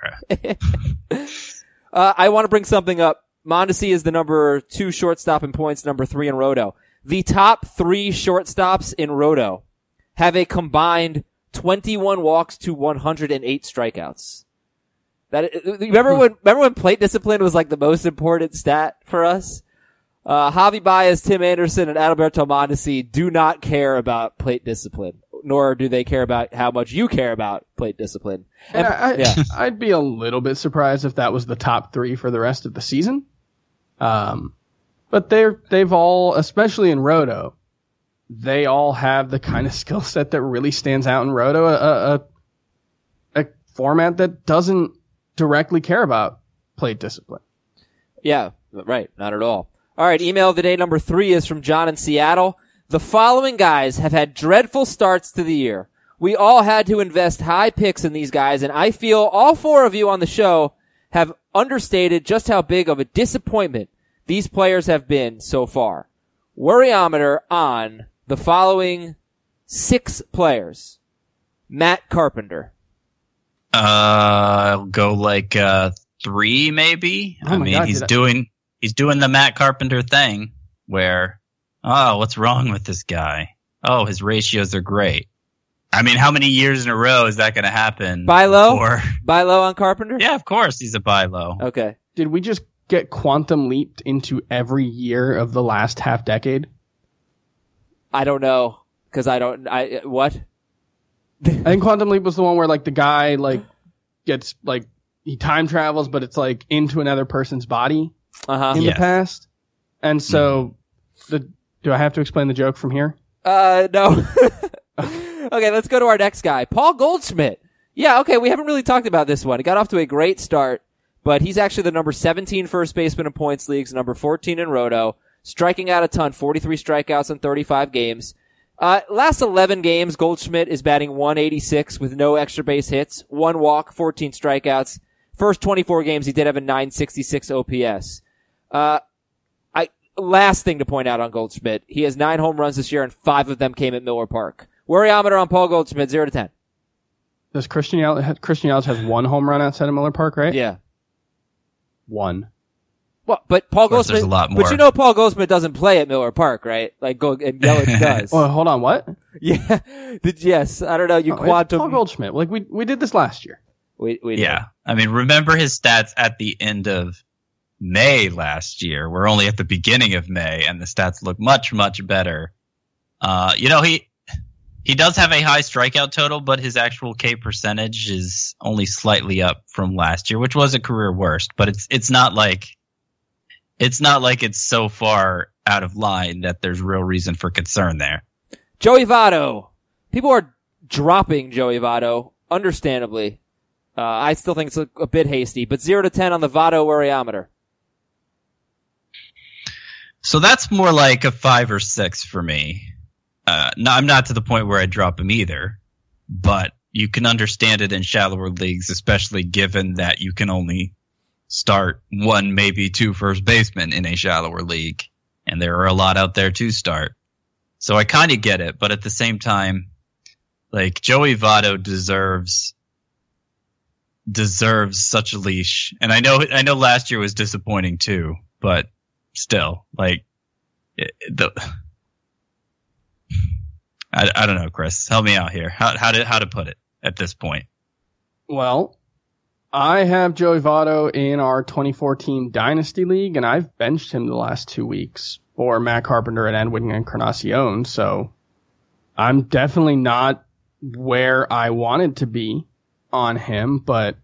uh, I want to bring something up. Mondesi is the number two shortstop in points, number three in Roto. The top three shortstops in Roto have a combined twenty-one walks to one hundred eight strikeouts. That remember when remember when plate discipline was like the most important stat for us? Uh, Javi Baez, Tim Anderson, and Adalberto Mondesi do not care about plate discipline, nor do they care about how much you care about plate discipline. And, And I, yeah. I'd be a little bit surprised if that was the top three for the rest of the season. Um, but they're, they've all, especially in Roto, they all have the kind of skill set that really stands out in Roto, a, a, a format that doesn't directly care about plate discipline. Yeah, right. Not at all. All right, email of the day number three is from John in Seattle. The following guys have had dreadful starts to the year. We all had to invest high picks in these guys, and I feel all four of you on the show have understated just how big of a disappointment these players have been so far. Worryometer on the following six players. Matt Carpenter. Uh, I'll go like uh three maybe. Oh I my mean, God, he's did I- doing he's doing the Matt Carpenter thing. where, oh, what's wrong with this guy? Oh, his ratios are great. I mean, how many years in a row is that going to happen? Buy low? before- Buy low on Carpenter? Yeah, of course he's a buy low. Okay. Did we just get quantum leaped into every year of the last half decade? I don't know. Cause I don't, I, what? I think Quantum Leap was the one where like the guy like gets like he time travels, but it's like into another person's body Uh-huh. in Yes. the past. And so, the do I have to explain the joke from here? Uh, no. Okay, let's go to our next guy. Paul Goldschmidt. Yeah, okay, we haven't really talked about this one. He got off to a great start, but he's actually the number seventeen first baseman in points leagues, number fourteen in Roto, striking out a ton, forty-three strikeouts in thirty-five games. Uh, last eleven games, Goldschmidt is batting one eighty-six with no extra base hits, one walk, fourteen strikeouts. First twenty-four games, he did have a nine sixty-six O P S. Uh, I, last thing to point out on Goldschmidt, he has nine home runs this year and five of them came at Miller Park. Worryometer on Paul Goldschmidt, zero to ten. Does Christian Yelich, Christian Yelich has one home run outside of Miller Park, right? Yeah. One. Well, but Paul course, there's Goldschmidt, a lot more. but you know Paul Goldschmidt doesn't play at Miller Park, right? Like, go, and Yelich does. Oh, hold on, what? Yeah. Did, yes, I don't know, you Oh, it's quantum. Paul Goldschmidt. Like we we did this last year. We, we Yeah. I mean, remember his stats at the end of May last year. We're only at the beginning of May, and the stats look much, much better. Uh, you know, he he does have a high strikeout total, but his actual K percentage is only slightly up from last year, which was a career worst. But it's it's not like it's not like it's so far out of line that there's real reason for concern there. Joey Votto. People are dropping Joey Votto, understandably. Uh, I still think it's a, a bit hasty, but zero to ten on the Votto worryometer. So that's more like a five or six for me. Uh, no, I'm not to the point where I drop him either, but you can understand it in shallower leagues, especially given that you can only start one, maybe two first basemen in a shallower league, and there are a lot out there to start. So I kind of get it, but at the same time, like Joey Votto deserves deserves such a leash, and I know I know last year was disappointing too, but still, like it, the. I, I don't know, Chris. Help me out here. How how to how to put it at this point? Well, I have Joey Votto in our twenty fourteen Dynasty League, and I've benched him the last two weeks for Matt Carpenter and Edwin Encarnacion, so I'm definitely not where I wanted to be on him, but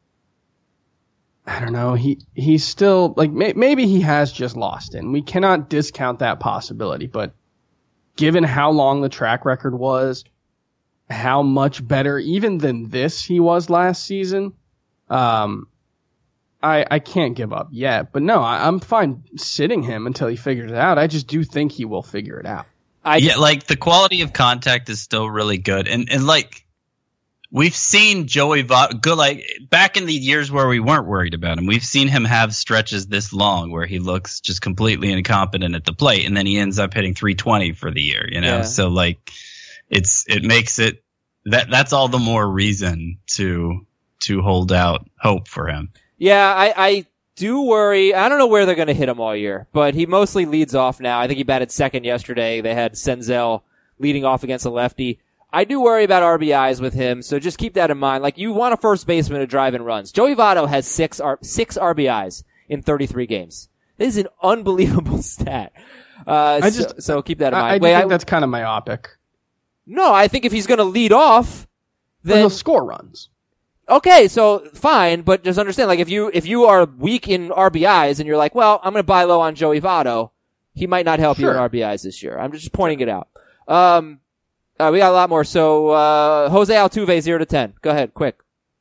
I don't know. He he's still, like, may, maybe he has just lost it, and we cannot discount that possibility, but given how long the track record was, how much better even than this he was last season, um, I I can't give up yet. But no, I, I'm fine sitting him until he figures it out. I just do think he will figure it out. I yeah, just, like the quality of contact is still really good, and and like we've seen Joey Votto good. Like back in the years where we weren't worried about him, we've seen him have stretches this long where he looks just completely incompetent at the plate, and then he ends up hitting three twenty for the year. You know, Yeah. so like it's it makes it that that's all the more reason to to hold out hope for him. yeah, I, I do worry. I don't know where they're going to hit him all year, but he mostly leads off now. I think he batted second yesterday. They had Senzel leading off against a lefty. I do worry about R B Is with him, so just keep that in mind. Like, you want a first baseman to drive in runs. Joey Votto has six R- six R B Is in thirty-three games. This is an unbelievable stat. Uh, I so, just- so keep that in I, mind. I do Wait, think I- that's kind of myopic. no, I think if he's going to lead off, But then he'll score runs. okay, so fine, but just understand, like, if you if you are weak in R B Is and you're like, well, I'm going to buy low on Joey Votto, he might not help you in Sure. R B Is this year. I'm just pointing it out. Um, uh, we got a lot more. So uh, Jose Altuve, zero to ten. Go ahead, quick.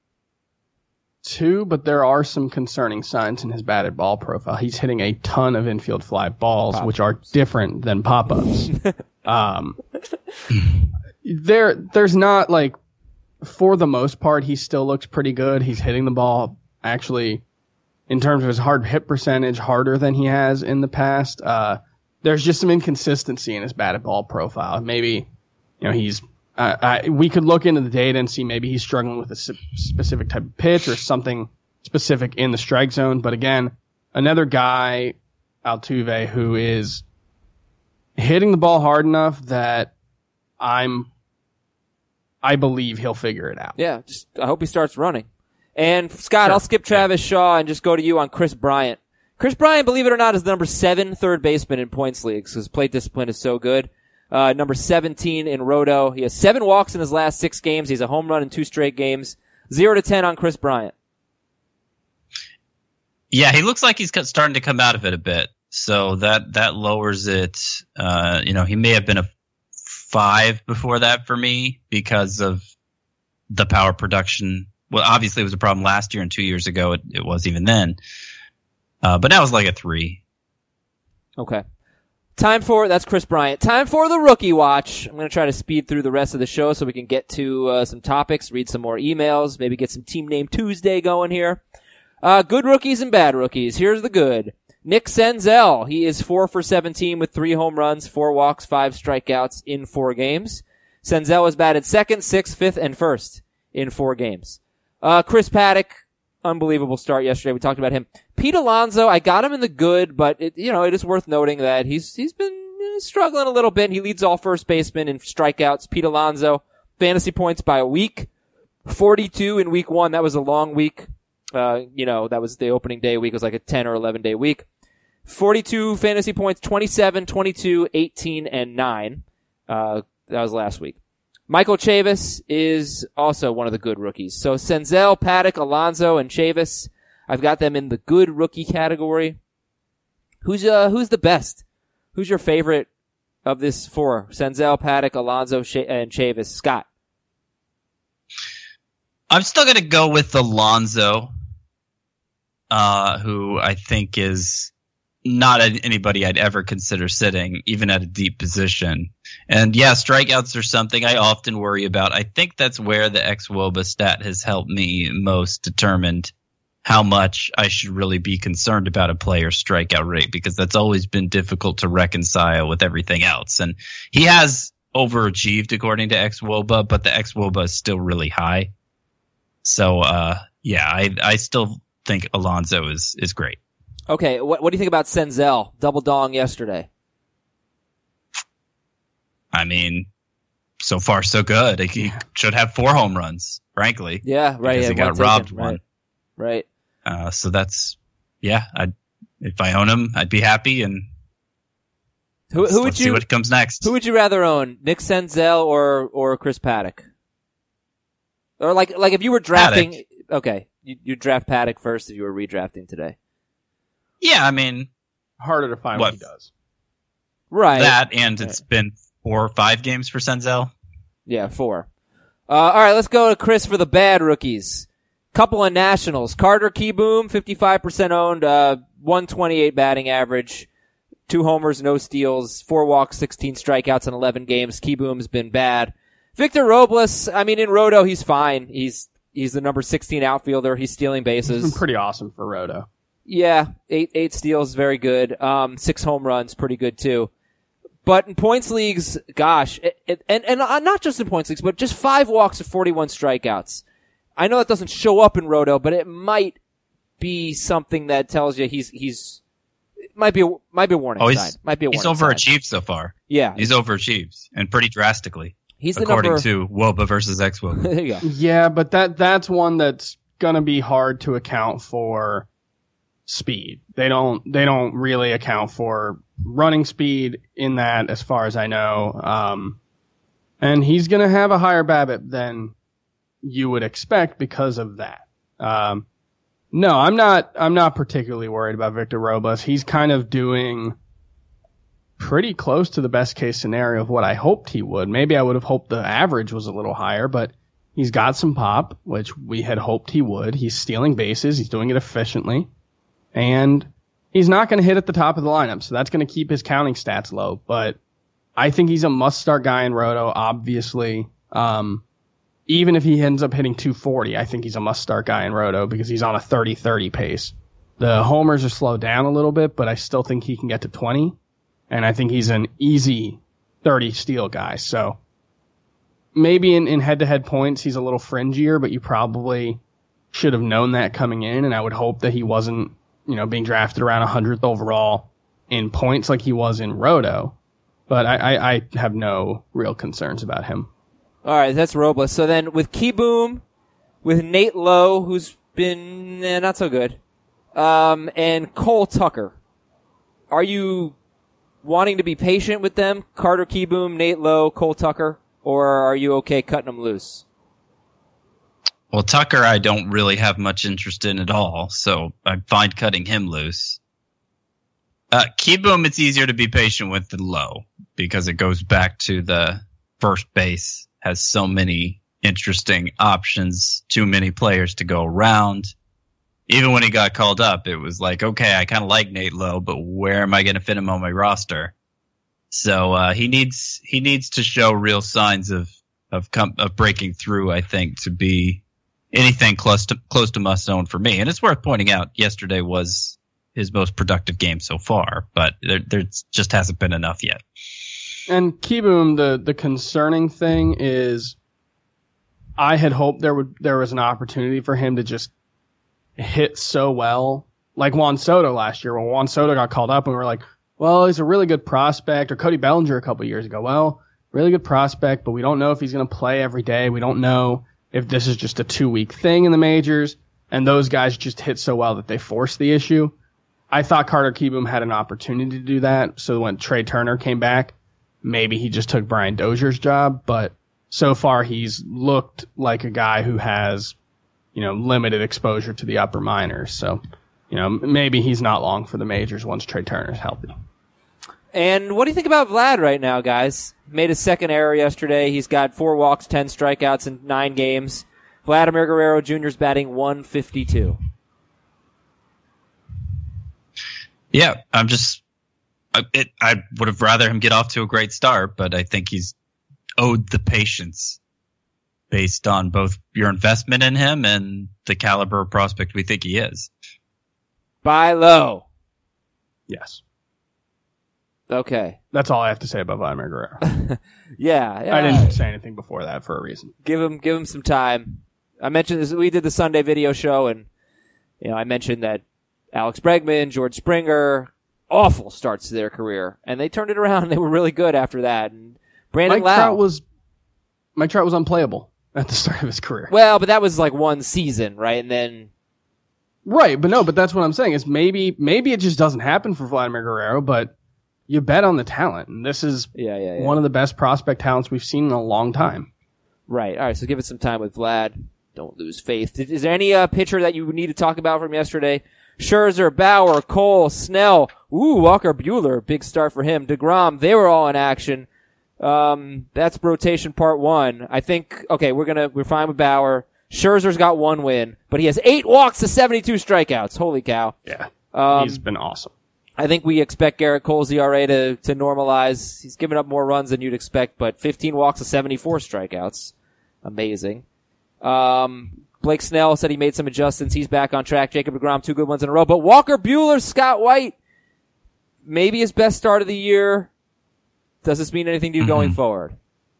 Two, but there are some concerning signs in his batted ball profile. He's hitting a ton of infield fly balls, Pop-ups. which are different than pop-ups. um, there, there's not like, for the most part, he still looks pretty good. He's hitting the ball actually, in terms of his hard hit percentage, harder than he has in the past. Uh, there's just some inconsistency in his batted ball profile. Maybe, you know, he's. Uh, I, we could look into the data and see maybe he's struggling with a s- specific type of pitch or something specific in the strike zone. But again, another guy, Altuve, who is hitting the ball hard enough that I'm, I believe he'll figure it out. Yeah, just I hope he starts running. And Scott, Sure. I'll skip Travis Shaw and just go to you on Chris Bryant. Chris Bryant, believe it or not, is the number seven third baseman in points leagues because plate discipline is so good. Uh, number seventeen in Roto. He has seven walks in his last six games. He's a home run in two straight games. Zero to ten on Chris Bryant. Yeah, he looks like he's starting to come out of it a bit. So that, that lowers it. Uh, you know, he may have been a five before that for me because of the power production. Well, obviously it was a problem last year and two years ago. It, it was even then. Uh, but that was like a three. Okay. Time for, that's Chris Bryant. Time for the rookie watch. I'm going to try to speed through the rest of the show so we can get to uh, some topics, read some more emails, maybe get some Team Name Tuesday going here. Uh, good rookies and bad rookies. Here's the good. Nick Senzel. He is four for seventeen with three home runs, four walks, five strikeouts in four games. Senzel was batted second, sixth, fifth, and first in four games. Uh, Chris Paddock. Unbelievable start yesterday. We talked about him. Pete Alonso, I got him in the good, but it, you know, it is worth noting that he's, he's been struggling a little bit. He leads all first basemen in strikeouts. Pete Alonso, fantasy points by a week. forty-two in week one. That was a long week. Uh, you know, that was the opening day week. It was like a ten or eleven day week. forty-two fantasy points, twenty-seven, twenty-two, eighteen, and nine. Uh, that was last week. Michael Chavis is also one of the good rookies. So Senzel, Paddock, Alonso, and Chavis, I've got them in the good rookie category. Who's uh who's the best? Who's your favorite of this four? Senzel, Paddock, Alonso, Ch- and Chavis. Scott. I'm still going to go with Alonso, uh, who I think is not anybody I'd ever consider sitting, even at a deep position. And yeah, strikeouts are something I often worry about. I think that's where the ex-W O B A stat has helped me most determined how much I should really be concerned about a player's strikeout rate, because that's always been difficult to reconcile with everything else. And he has overachieved according to ex-W O B A, but the ex-W O B A is still really high. So, uh, yeah, I, I still think Alonso is, is great. Okay, what, what do you think about Senzel? Double dong yesterday. I mean, so far so good. He should have four home runs, frankly. Yeah, right. Because yeah, he got one robbed taken, one. Right. right. Uh, so that's, yeah, I'd, if I own him, I'd be happy. And who, let's, who would let's you, see what comes next. Who would you rather own, Nick Senzel or or Chris Paddock? Or like like if you were drafting, Paddock. Okay, you you draft Paddock first if you were redrafting today. Yeah, I mean, Harder to find what, What? he does. Right. that, and it's been four or five games for Senzel. Yeah, four. Uh, all right, let's go to Chris for the bad rookies. Couple of Nationals. Carter Kieboom, fifty-five percent owned, uh, one twenty-eight batting average, two homers, no steals, four walks, sixteen strikeouts in eleven games. Kieboom's been bad. Victor Robles, I mean, in Roto, he's fine. He's, he's the number sixteen outfielder. He's stealing bases. He's been pretty awesome for Roto. Yeah, eight, eight steals, very good. Um, six home runs, pretty good too. But in points leagues, gosh, it, it, and, and not just in points leagues, but just five walks of forty-one strikeouts. I know that doesn't show up in Roto, but it might be something that tells you he's, he's, it might be, a, might be a warning Oh, sign. Might be a He's warning overachieved sign. so far. Yeah. He's overachieved, and pretty drastically. He's the according number, to W O B A versus ex-W O B A. there you go. Yeah, but that that's one that's gonna be hard to account for speed. They don't they don't really account for running speed in that, as far as I know. Um, and he's gonna have a higher BABIP than you would expect because of that. Um, no, I'm not. I'm not particularly worried about Victor Robles. He's kind of doing pretty close to the best case scenario of what I hoped he would. Maybe I would have hoped the average was a little higher, but he's got some pop, which we had hoped he would. He's stealing bases. He's doing it efficiently. And he's not going to hit at the top of the lineup, so that's going to keep his counting stats low. But I think he's a must-start guy in Roto, obviously. Um, even if he ends up hitting two forty, I think he's a must-start guy in Roto because he's on a thirty thirty pace. The homers are slowed down a little bit, but I still think he can get to twenty. And I think he's an easy thirty steal guy. So maybe in, in head-to-head points, he's a little fringier, but you probably should have known that coming in. And I would hope that he wasn't, you know, being drafted around one hundredth overall in points like he was in Roto. But I, I, I have no real concerns about him. All right, that's Robles. So then with Keyboom, with Nate Lowe, who's been eh, not so good, um, and Cole Tucker, are you wanting to be patient with them? Carter Keyboom, Nate Lowe, Cole Tucker, or are you okay cutting them loose? Well, Tucker, I don't really have much interest in at all, so I'm fine cutting him loose. Uh, Keyboom, it's easier to be patient with than Lowe because it goes back to the first base has so many interesting options, too many players to go around. Even when he got called up, it was like, okay, I kind of like Nate Lowe, but where am I going to fit him on my roster? So uh, he needs he needs to show real signs of of, com- of breaking through, I think, to be anything close to close to must own for me. And it's worth pointing out, yesterday was his most productive game so far, but there, there just hasn't been enough yet. And Keyboom, the the concerning thing is, I had hoped there would there was an opportunity for him to just hit so well, like Juan Soto last year. When Juan Soto got called up, and we were like, well, he's a really good prospect, or Cody Bellinger a couple years ago. Well, really good prospect, but we don't know if he's going to play every day. We don't know if this is just a two-week thing in the majors, and those guys just hit so well that they forced the issue. I thought Carter Keyboom had an opportunity to do that, so when Trey Turner came back, maybe he just took Brian Dozier's job, but so far he's looked like a guy who has, you know, limited exposure to the upper minors. So, you know, maybe he's not long for the majors once Trey Turner's healthy. And what do you think about Vlad right now, guys? Made his second error yesterday. He's got four walks, ten strikeouts in nine games. Vladimir Guerrero Junior's batting one fifty-two. Yeah, I'm just, I, it, I would have rather him get off to a great start, but I think he's owed the patience based on both your investment in him and the caliber of prospect we think he is. Buy low. Yes. Okay. That's all I have to say about Vladimir Guerrero. yeah, yeah. I didn't say anything before that for a reason. Give him, give him some time. I mentioned this, we did the Sunday video show, and you know, I mentioned that Alex Bregman, George Springer, awful starts to their career, and they turned it around. They were really good after that. And Brandon Mike Lau Trout was Mike Trout was unplayable at the start of his career. Well, but that was like one season, right? And then right, but no, but that's what I'm saying is maybe maybe it just doesn't happen for Vladimir Guerrero, but you bet on the talent, and this is yeah, yeah, yeah. one of the best prospect talents we've seen in a long time. Right. All right. So give it some time with Vlad. Don't lose faith. Is there any uh, pitcher that you need to talk about from yesterday? Scherzer, Bauer, Cole, Snell. Ooh, Walker Buehler. Big start for him. DeGrom. They were all in action. Um, that's rotation part one. I think, okay, we're gonna, we're fine with Bauer. Scherzer's got one win, but he has eight walks to seventy-two strikeouts. Holy cow. Yeah. Um, He's been awesome. I think we expect Garrett Cole's E R A to, to normalize. He's given up more runs than you'd expect, but fifteen walks to seventy-four strikeouts. Amazing. Um, Blake Snell said he made some adjustments. He's back on track. Jacob deGrom, two good ones in a row. But Walker Buehler, Scott White, maybe his best start of the year. Does this mean anything to you mm-hmm. going forward?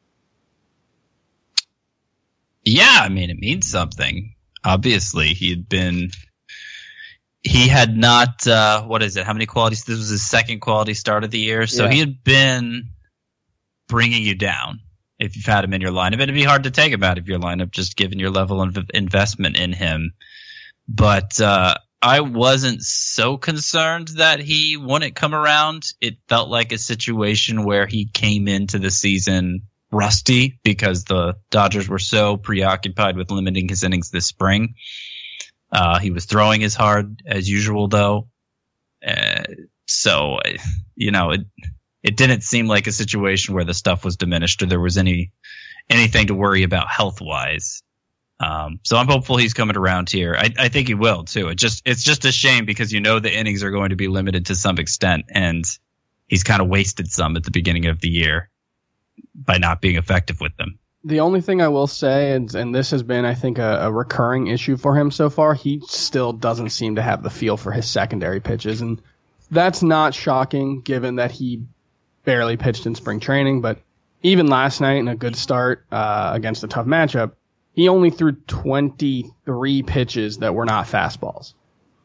Yeah, I mean, it means something. Obviously, he had been, he had not, uh, what is it? How many qualities? This was his second quality start of the year. So yeah. he had been bringing you down if you've had him in your lineup. It'd be hard to take him out of your lineup just given your level of investment in him. But, uh, I wasn't so concerned that he wouldn't come around. It felt like a situation where he came into the season rusty because the Dodgers were so preoccupied with limiting his innings this spring. Uh, he was throwing as hard as usual, though. Uh, so, you know, it it didn't seem like a situation where the stuff was diminished or there was any anything to worry about health-wise. Um, so I'm hopeful he's coming around here. I, I think he will too. It just, it's just a shame because you know the innings are going to be limited to some extent, and he's kind of wasted some at the beginning of the year by not being effective with them. The only thing I will say, and, and this has been, I think, a, a recurring issue for him so far, he still doesn't seem to have the feel for his secondary pitches, and that's not shocking given that he barely pitched in spring training. But even last night in a good start uh, against a tough matchup, he only threw twenty-three pitches that were not fastballs.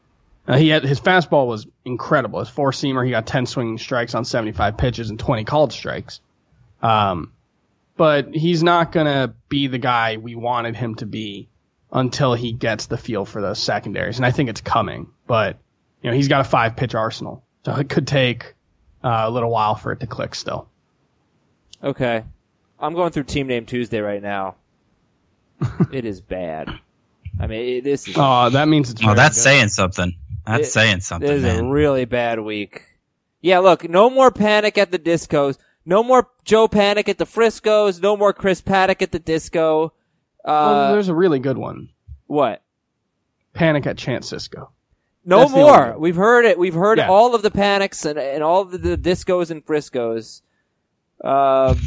Uh, he had his fastball was incredible. His four seamer, he got ten swinging strikes on seventy-five pitches and twenty called strikes. Um, but he's not gonna be the guy we wanted him to be until he gets the feel for those secondaries, and I think it's coming. But you know, he's got a five pitch arsenal, so it could take uh, a little while for it to click. Still, Okay. I'm going through Team Name Tuesday right now. It is bad. I mean, it, this is. oh, that means it's. Oh, very that's good. saying something. That's It- saying something, This is a man. really bad week. Yeah, look, no more Panic at the Discos. No more Joe Panic at the Friscos. No more Chris Paddock at the Disco. Uh, Well, there's a really good one. what? Panic at Chant Cisco. No That's the more. only one. We've heard it. We've heard Yeah. all of the Panics and, and all of the, the Discos and Friscos. Um,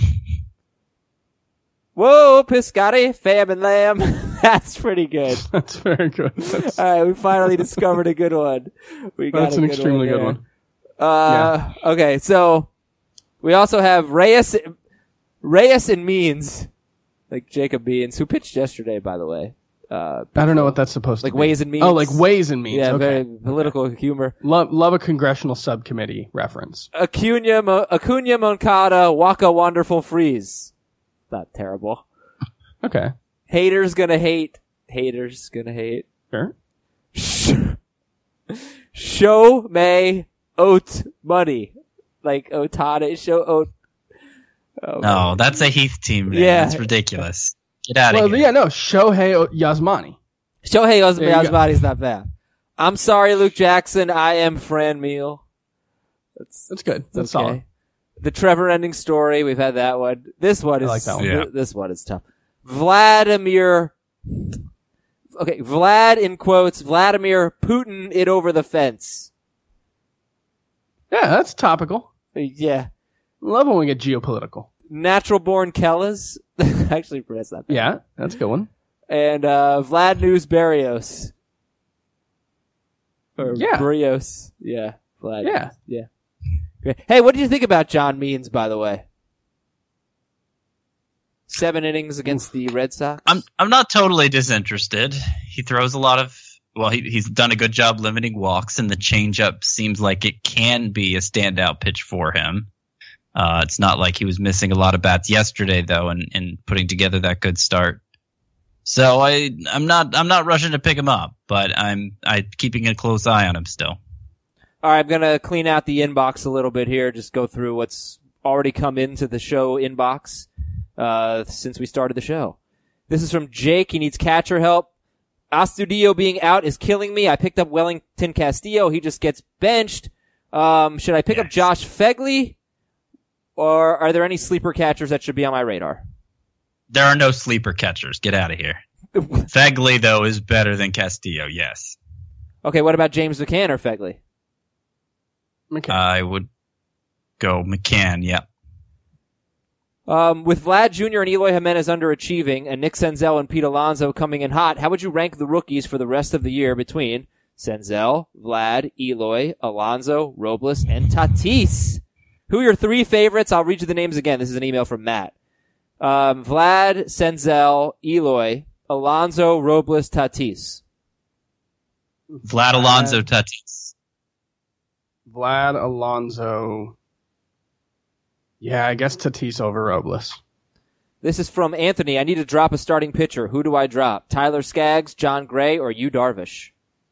whoa, Piscotti, Fam and Lamb. That's pretty good. That's very good. That's, All right, we finally discovered a good one. We got that's a an good extremely one good there. one. Uh, okay, so we also have Reyes, Reyes and Means, like Jacob Means, who pitched yesterday, by the way. Uh, I don't know what that's supposed like to be. Ways and Means. Oh, like Ways and Means. yeah, okay. very political humor. Love, love a congressional subcommittee reference. Acuna, Mo- Acuna Moncada, Waka Wonderful Freeze. Not terrible. Okay. Haters gonna hate. Haters gonna hate. Sure. Show May Oat Money. Like Otada. Show Oat. Oh, No, that's a Heath team name. Yeah. That's ridiculous. Get out of Well, here. yeah, no, Shohei O- Yasmani. Shohei There you go. Ohtani's not bad. I'm sorry, Luke Jackson. I am Fran Meal. That's, That's good. That's okay. solid. The Trevor ending story. We've had that one. This one I is like that one. Yeah. This one is tough. Vladimir. Okay, Vlad in quotes. Vladimir Putin it over the fence. Yeah, that's topical. Yeah. Love when we get geopolitical. Natural born Kellas. Actually, that's not bad. Yeah, that's a good one. And uh, Vlad News Barrios. Or Yeah. Barrios. Yeah. Vlad. Yeah. Yeah. Great. Hey, what do you think about John Means, by the way? Seven innings against the Red Sox. I'm I'm not totally disinterested. He throws a lot of well, he he's done a good job limiting walks, and the changeup seems like it can be a standout pitch for him. Uh, it's not like he was missing a lot of bats yesterday, though, and, and putting together that good start. So I I'm not I'm not rushing to pick him up, but I'm I keeping a close eye on him still. All right, I'm going to clean out the inbox a little bit here, just go through what's already come into the show inbox uh, since we started the show. This is from Jake. He needs catcher help. Astudillo being out is killing me. I picked up Wellington Castillo. He just gets benched. Um, should I pick up Yes. Josh Fegley? Or are there any sleeper catchers that should be on my radar? There are no sleeper catchers. Get out of here. Fegley, though, is better than Castillo, yes. Okay, what about James McCann or Fegley? Okay. I would go McCann, yeah. Um, with Vlad Junior and Eloy Jimenez underachieving and Nick Senzel and Pete Alonso coming in hot, how would you rank the rookies for the rest of the year between Senzel, Vlad, Eloy, Alonso, Robles, and Tatis? Who are your three favorites? I'll read you the names again. This is an email from Matt. Um, Vlad, Senzel, Eloy, Alonso, Robles, Tatis. Vlad Alonso Tatis. Vlad Alonso. Yeah, I guess Tatis over Robles. This is from Anthony. I need to drop a starting pitcher. Who do I drop? Tyler Skaggs, John Gray, or Yu Darvish?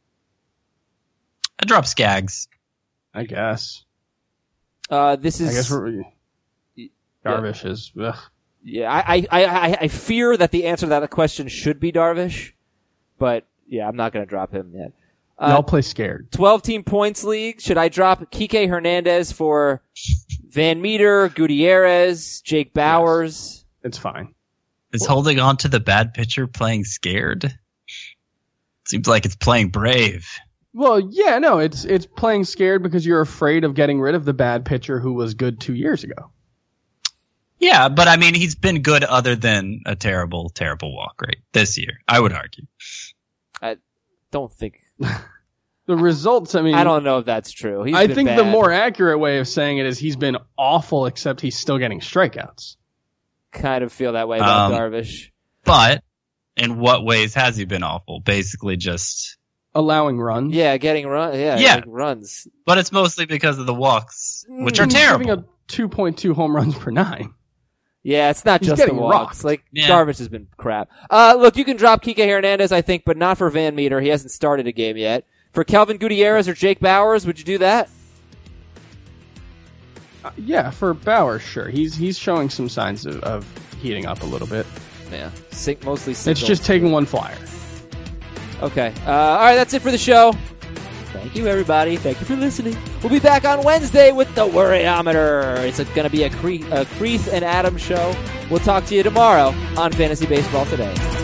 I drop Skaggs. I guess. Uh, this is. I guess we're, Darvish is. Ugh. Yeah, I, I, I, I fear that the answer to that question should be Darvish, but yeah, I'm not going to drop him yet. Uh, I'll play scared. twelve team points league. Should I drop Kike Hernandez for Van Meter, Gutierrez, Jake Bowers? It's fine. Is holding on to the bad pitcher playing scared? Seems like it's playing brave. Well, yeah, no, it's it's playing scared because you're afraid of getting rid of the bad pitcher who was good two years ago. Yeah, but I mean, he's been good other than a terrible, terrible walk rate this year, I would argue. I don't think. The results, I mean, I don't know if that's true. He's I been think the bad. more accurate way of saying it is he's been awful, except he's still getting strikeouts. kind of feel that way about Um, Darvish. But in what ways has he been awful? Basically just allowing runs. Yeah, getting run. Yeah, Yeah. getting runs. But it's mostly because of the walks, which are He's terrible. giving up two point two home runs per nine. Yeah, it's not He's just the getting walks. rocked. Like, Yeah. Darvish has been crap. Uh, look, you can drop Kike Hernandez, I think, but not for Van Meter. He hasn't started a game yet. For Kelvin Gutierrez or Jake Bowers, would you do that? Uh, yeah, for Bauer, sure. He's he's showing some signs of, of heating up a little bit. Yeah, sink, mostly It's singles. just taking one flyer. Okay. Uh, all right, that's it for the show. Thank you, everybody. Thank you for listening. We'll be back on Wednesday with the Worryometer. It's going to be a, Cre- a Creeth and Adam show. We'll talk to you tomorrow on Fantasy Baseball Today.